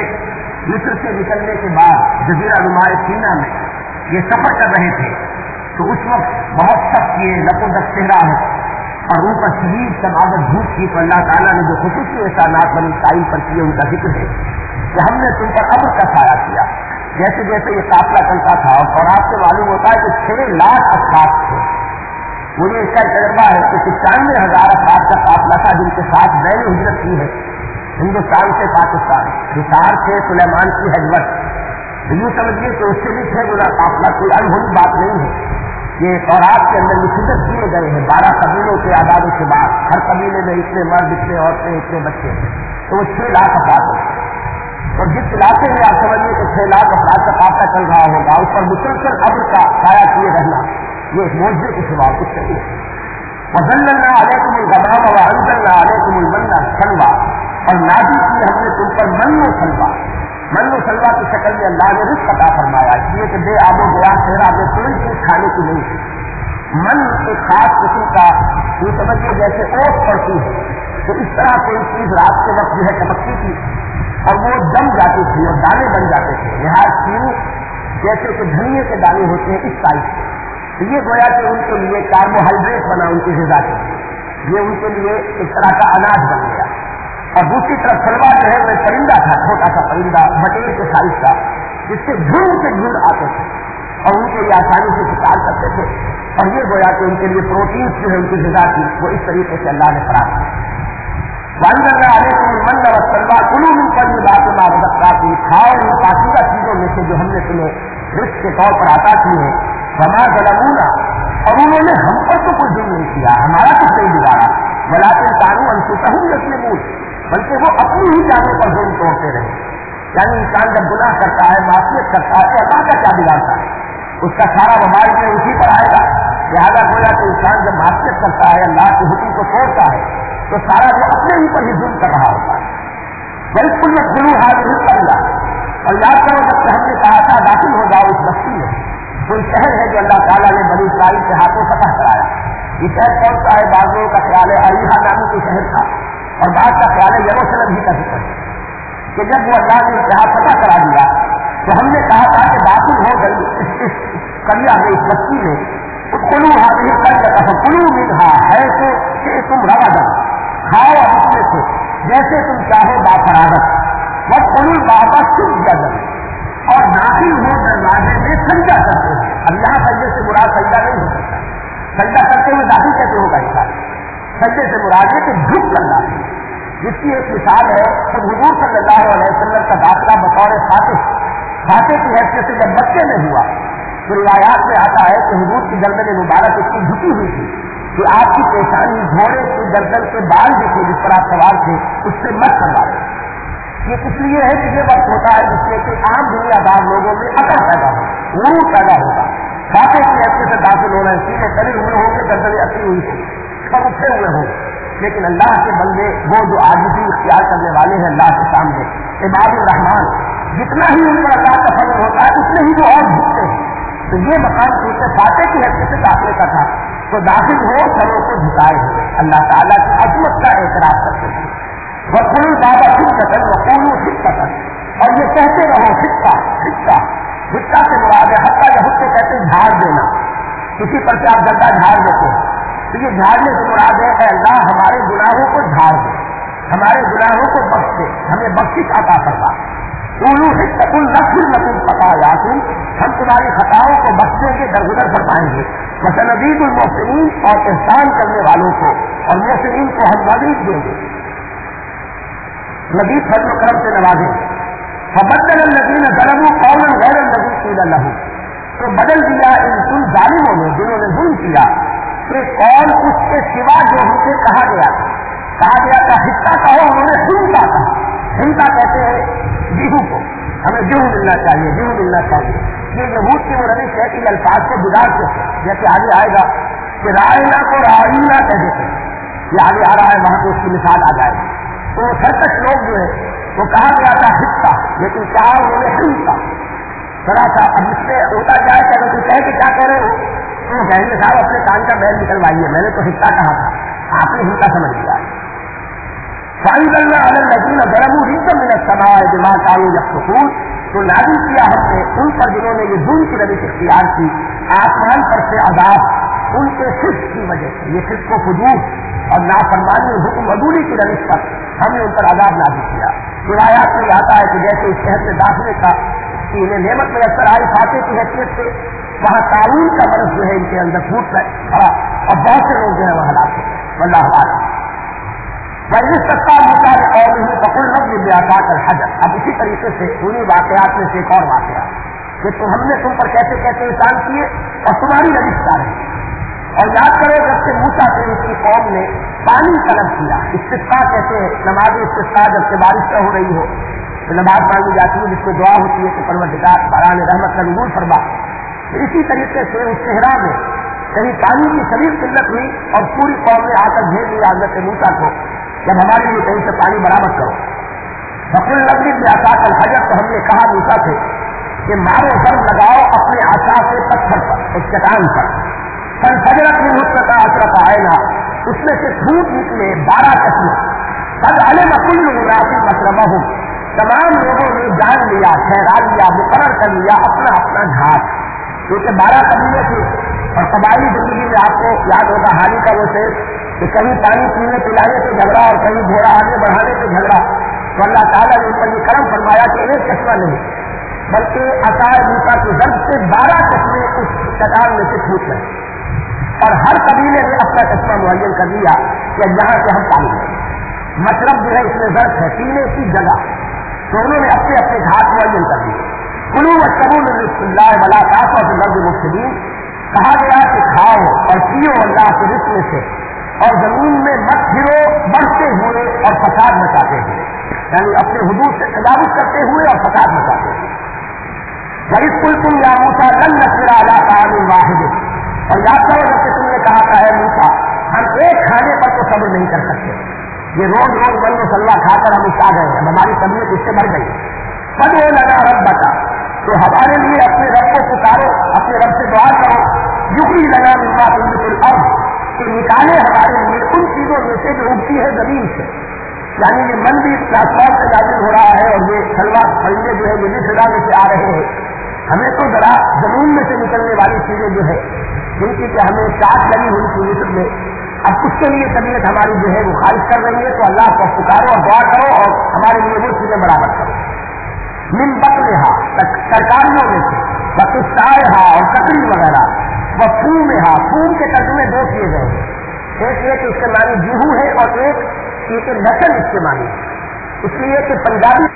جبکہ مصر سے نکلنے کے بعد جزیرہ نما سینا میں یہ سفر کر رہے تھے، تو اس وقت بہت سخت یہ لپ و دق چہرہ ہے اور ان پر شدید سماعت دھوپ کی، تو اللہ تعالیٰ نے جو خصوصی احسانات بنی اسرائیل پر کیے ان کا ذکر ہے کہ ہم نے تم پر ابر کا سایہ کیا، جیسے جیسے یہ قافلہ چلتا تھا، اور آپ سے معلوم ہوتا ہے کہ 6 لاکھ افراد تھے، مجھے اس کا تجربہ ہے کہ 95,000 افراد کا قافلہ تھا جن کے ساتھ بین ہجرت کی ہے ہندوستان سے پاکستان، حصار سے سلیمان کی حجوت، یوں سمجھیے کہ اس سے بھی 6 گنا قافلہ، کوئی انہونی بات نہیں ہے، یہ تورات کے اندر نصیحت کیے گئے ہیں 12 قبیلوں کے اعداد و شمار، ہر قبیلے میں اتنے مرد، اتنے عورتیں، اتنے بچے، تو وہ 6 لاکھ افراد ہیں، اور جس علاقے میں آپ سمجھیے کہ 6 لاکھ افراد کا قافلہ چل رہا ہوگا، اس پر مسلسل ابر کا سایہ کیے رہنا یہ ایک معجزے کے سوا کچھ نہیں ہے۔ وظللنا علیکم الغمام وانزلنا علیکم المن والسلویٰ، اور نازل کی ہم نے تم پر من و سلویٰ، من و سلویٰ کی شکل میں اللہ نے رزق عطا فرمایا، اس لیے کہ بے آب و گیا صحرا میں کوئی چیز کھانے کی نہیں تھی، من ایک خاص قسم کا، یہ سمجھیے جیسے اوٹ پڑتی ہے، تو اس طرح کوئی چیز رات کے وقت جو ہے چمکتی تھی اور وہ جم جاتی تھی اور دانے بن جاتے تھے، لہٰذا جیسے کہ دھنیے کے دانے ہوتے ہیں اس ٹائپ سے، تو یہ گویا کہ ان کے لیے کاربوہائیڈریٹ بنا ان کی غذا کے لیے، یہ ان کے لیے ایک طرح کا اناج بن گیا۔ اور دوسری طرف سلوا جو ہے وہ پرندہ تھا، چھوٹا سا پرندہ بٹیر کے سائز کا، جس سے جھنڈ آتے تھے اور ان کے لیے آسانی سے شکار کرتے تھے، اور یہ گویا کہ ان کے لیے پروٹینس جو ہے ان کی غذا کی وہ اس طریقے سے اللہ نے فراہم کی۔ وانزلنا علیکم المن والسلویٰ کلوا من طیبات ما رزقناکم، کھاؤ ان پاکیزہ چیزوں میں سے جو ہم نے تمہیں رزق کے طور پر عطا کی ہے۔ وما ظلمونا، اور انہوں نے ہم پر تو کوئی ظلم نہیں کیا، ہمارا کچھ نہیں بگاڑا، ولکن کانوا انفسہم یظلمون، بلکہ وہ اپنی ہی جانوں پر ظلم توڑتے رہے۔ یعنی انسان جب گناہ کرتا ہے، معصیت کرتا ہے، تو اللہ کا کیا بگاڑتا ہے، اس کا سارا وبال جو اسی پر آئے گا۔ لہٰذا گویا کہ انسان جب معصیت کرتا ہے، اللہ کے حکم کو توڑتا ہے، تو سارا وہ اپنے ہی پر ہی ظلم کر رہا ہوتا ہے۔ بالکل ادخلوا هذه القرية، اور یاد کرو جب کہ ہم نے کہا تھا داخل ہو جاؤ اس بستی میں، کوئی شہر ہے جو اللہ تعالیٰ نے بنی اسرائیل کے ہاتھوں فتح کرایا، یہ شہر کون سا ہے؟ بعض لوگوں کا خیال ہے اریحا نامی کوئی شہر تھا، اور بعض کا خیال ہے یروشلم ہی کا ذکر ہے، کہ جب وہ اللہ نے یہاں فتح کرا دیا تو ہم نے کہا تھا کہ داخل ہو گئی اس قریہ میں، اس بستی میں، ادخلوا هذه القرية فكلوا منها حيث شئتم رغدا، کھاؤ اور اس میں سے جیسے تم چاہو بافرادت، وادخلوا الباب سجدا، اور داخل ہو دروازے میں سجدہ کرتے ہیں۔ اب یہاں سجدے سے مراد سجدہ نہیں ہو سکتا، سجدہ کرتے ہوئے داخل کیسے ہوگا انسان؟ سجدے سے مراد ہے کہ جھک کرنا، جس کی ایک مثال ہے کہ حضور صلی اللہ علیہ وسلم کا داخلہ بطور فاتح کی حیثیت سے جب مکے میں ہوا تو روایات میں آتا ہے کہ حضور کی گردن مبارک اتنی جھکی ہوئی تھی کہ آپ کی پیشانی گھوڑے کی گردن کے بال جو تھے جس پر آپ سوار تھے اس سے مت کروا رہے۔ یہ اس لیے ہے کہ یہ وقت ہوتا ہے جس سے کہ عام دنیا دار لوگوں میں عقل پیدا ہو، غرور پیدا ہوگا، فاتح کی حیثیت سے داخل ہونا، سینے کرے ہوئے ہوں گے، گردنیں اٹھی ہوئی تھی، سب اٹھے ہوئے ہوں، لیکن اللہ کے بندے وہ جو عاجزی اختیار کرنے والے ہیں اللہ کے سامنے، عباد الرحمان، جتنا ہی ان پر اللہ کا فضل ہوتا ہے اتنے ہی وہ اور جھکتے ہیں۔ تو یہ مقام کیونکہ فاتح کی حیثیت سے داخلے کا تھا، تو داخل ہو سروں کو جھکائے ہوئے اللہ تعالیٰ کی عظمت کا اعتراف کرتے ہیں۔ وَقُلُوا بَابَ حِدَّةً وَقُولُوا حِدَّةً، اور یہ کہتے رہو حصہ حصہ، حصہ سے مراد ہے حتیٰ یہ حصے کہتے ہیں جھاڑ دینا، کسی پر سے آپ گڈھا جھاڑ دیتے ہیں تو یہ جھاڑنے سے مراد ہے کہ اللہ ہمارے گناہوں کو جھاڑ دے، ہمارے گناہوں کو بخش دے، ہمیں بخشش عطا فرما۔ قولوا حصۃ نغفر لکم خطایاکم، ہم تمہاری خطاؤں کو بخشیں گے، درگزر فرمائیں گے۔ وسنزید المحسنین، اور احسان کرنے والوں کو اور محسنین کو ہم مزید دیں گے، مزید فضل و کرم سے نوازیں گے۔ فبدل الذین ظلموا قولا غیر الذی قیل لهم، تو بدل دیا ان ظالموں نے جنہوں نے ظلم کیا کہ قول اس کے سوا جو ان سے کہا گیا تھا حصہ کہو، انہوں نے ہنتا کہا۔ ہنتا کہتے ہیں گیہوں کو، ہمیں گیہوں ملنا چاہیے، گیہوں ملنا چاہیے۔ یہ یہود کی وہ روش ہے کہ الفاظ کو بگاڑتے ہیں، جیسے آگے آئے گا کہ رائنا کو رائنا کہہ دیتے ہیں، یہ آگے آ رہا ہے، وہاں پہ اس کی مثال آ جائے گی۔ تو وہ سرکش لوگ جو ہے وہ کہا گیا تھا حصہ، لیکن کہا انہوں نے ہنتا ذرا سا۔ اب اس سے ہوتا جائے کہ اگر کوئی کہے کہ کیا کہہ رہے ہو تو کہیں گے صاحب اپنے کان کا بیل نکلوائیے، میں نے تو حصہ کہا تھا، آپ نے حصہ سمجھ لیا۔ فَأَنزَلْنَا عَلَى الَّذِينَ ظَلَمُوا رِجْزًا مِّنَ السَّمَاءِ بِمَا كَانُوا يَفْسُقُونَ، تو نازل کیا ہم نے ان پر جنہوں نے یہ ظلم کی روش اختیار کی، آسمان پر سے عذاب ان کے فسق کی وجہ سے، یہ فسق و فجور اور نافرمانی اور حکم عدولی کی روش پر ہم نے ان پر عذاب نازل کیا۔ روایات میں آتا ہے کہ جیسے اس شہر سے داخلے کا کہ انہیں نعمت میسر آئی فاتح کی حیثیت سے، وہاں تعاون کا مرض جو ہے ان کے اندر پھوٹ پڑا اور بہت سے لوگ جو ہے وہ ہلاک ہوئے، واللہ اعلم۔ وَإِذِ اسْتَسْقَىٰ مُوسَىٰ لِقَوْمِهِ فَقُلْ اضْرِب بِّعَصَاكَ الْحَجَرَ، اب اسی طریقے سے انہیں واقعات میں سے ایک اور واقعہ کہ تو ہم نے تم پر کیسے کیسے احسان کیے اور تمہاری روش کیا رہی۔ اور یاد کرو جب سے موسیٰ سے اس کی قوم نے پانی طلب کیا، استسقاء کہتے ہیں نماز استسقاء، جب سے بارش نہ ہو رہی ہو تو نماز مانگی جاتی ہے جس کو دعا ہوتی ہے کہ پروردگار باران رحمت کا نزول فرما۔ اسی طریقے سے اس صحرا میں کہیں پانی کی شدید قلت ہوئی اور پوری قوم نے آ کر گھیر لیا حضرت موسیٰ کو، جب ہمارے لیے کہیں سے پانی برآمد کرو۔ فَقُلْ اضْرِب بِّعَصَاكَ الْحَجَرَ، تو ہم نے کہا موسیٰ سے کہ مارو ضرب لگاؤ اپنے عصا سے پتھر پر، اس چٹان پر۔ فَانْفَجَرَتْ مِنْهُ اثْنَتَا عَشْرَةَ عَيْنًا، اس میں سے پھوٹ نکلے 12 چشمے۔ قَدْ عَلِمَ كُلُّ أُنَاسٍ مَشْرَبَهُمْ، تمام لوگوں نے جان لیا، ٹھہرا لیا، مقرر کر لیا اپنا اپنا گھاٹ، کیونکہ 12 قبیلے تھے۔ اور قبائلی زندگی میں آپ کو یاد ہوگا حالی کا وہ شعر کہ کہیں پانی پینے پلانے سے جھگڑا اور کہیں گھوڑا آگے بڑھانے سے جھگڑا، تو اللہ تعالیٰ نے ان پر یہ کرم فرمایا کہ ایک چشمہ نہیں بلکہ عصا موسیٰ کی ضرب سے 12 چشمے اس چٹان میں سے پھوٹ گئے، اور ہر قبیلے نے اپنا چشمہ معین کر لیا کہ یہاں سے ہم پانی لیں۔ مشرب جو ہے اس میں ضرب ہے پینے کی جگہ، تو انہوں نے اپنے اپنے گھاٹ معین کر دیے۔ کلوا واشربوا من رزق اللہ ولا تعثوا فی الارض مفسدین، کہا گیا کہ کھاؤ اور پیو اللہ کے رزق میں سے اور زمین میں مت پھرو بڑھتے ہوئے اور فساد مچاتے ہوئے، یعنی اپنے حدود سے تجاوز کرتے ہوئے اور فساد مچاتے ہوئے۔ وَإِذْ قُلْتُمْ يَا مُوسَىٰ لَن نَّصْبِرَ عَلَىٰ طَعَامٍ وَاحِدٍ، اور یاد کرو جب کہ تم نے کہا تھا ہے موسیٰ ہم ایک کھانے پر تو صبر نہیں کر سکتے، یہ روز روز بند و سلوا کھا کر ہم اٹھا گئے، اب ہماری طبیعت اس سے بڑھ گئی۔ فَادْعُ لَنَا رَبَّكَ، تو ہمارے لیے اپنے رب کو پکارو، اپنے رب سے دعا کرو، یخرج لنا مما تنبت الارض، کہ نکالے ہمارے لیے ان چیزوں میں سے جو اگتی ہے زمین سے، یعنی یہ من بھی آسمان سے نازل ہو رہا ہے اور یہ سلوا پرندے جو ہے یہ بھی فضا میں سے آ رہے ہیں، ہمیں تو ذرا زمین میں سے نکلنے والی چیزیں جو ہے جن کی کہ ہمیں چاٹ لگی ہوئی تھی مصر میں، اب اس کے لیے طبیعت ہماری جو ہے وہ خارج کر رہی ہے، تو اللہ کو پکارو اور دعا کرو اور ہمارے لیے وہ چیزیں برابر کرو۔ من بطنها، ترکاریوں میں سے، وقصائها، اور ککڑی وغیرہ، وفومها، فوم کے ترجمے دو کیے گئے ہیں، ایک یہ کہ اس کے معنی گیہوں ہے اور ایک یہ کہ نسل اس کے معنی، اس لیے کہ پنجابی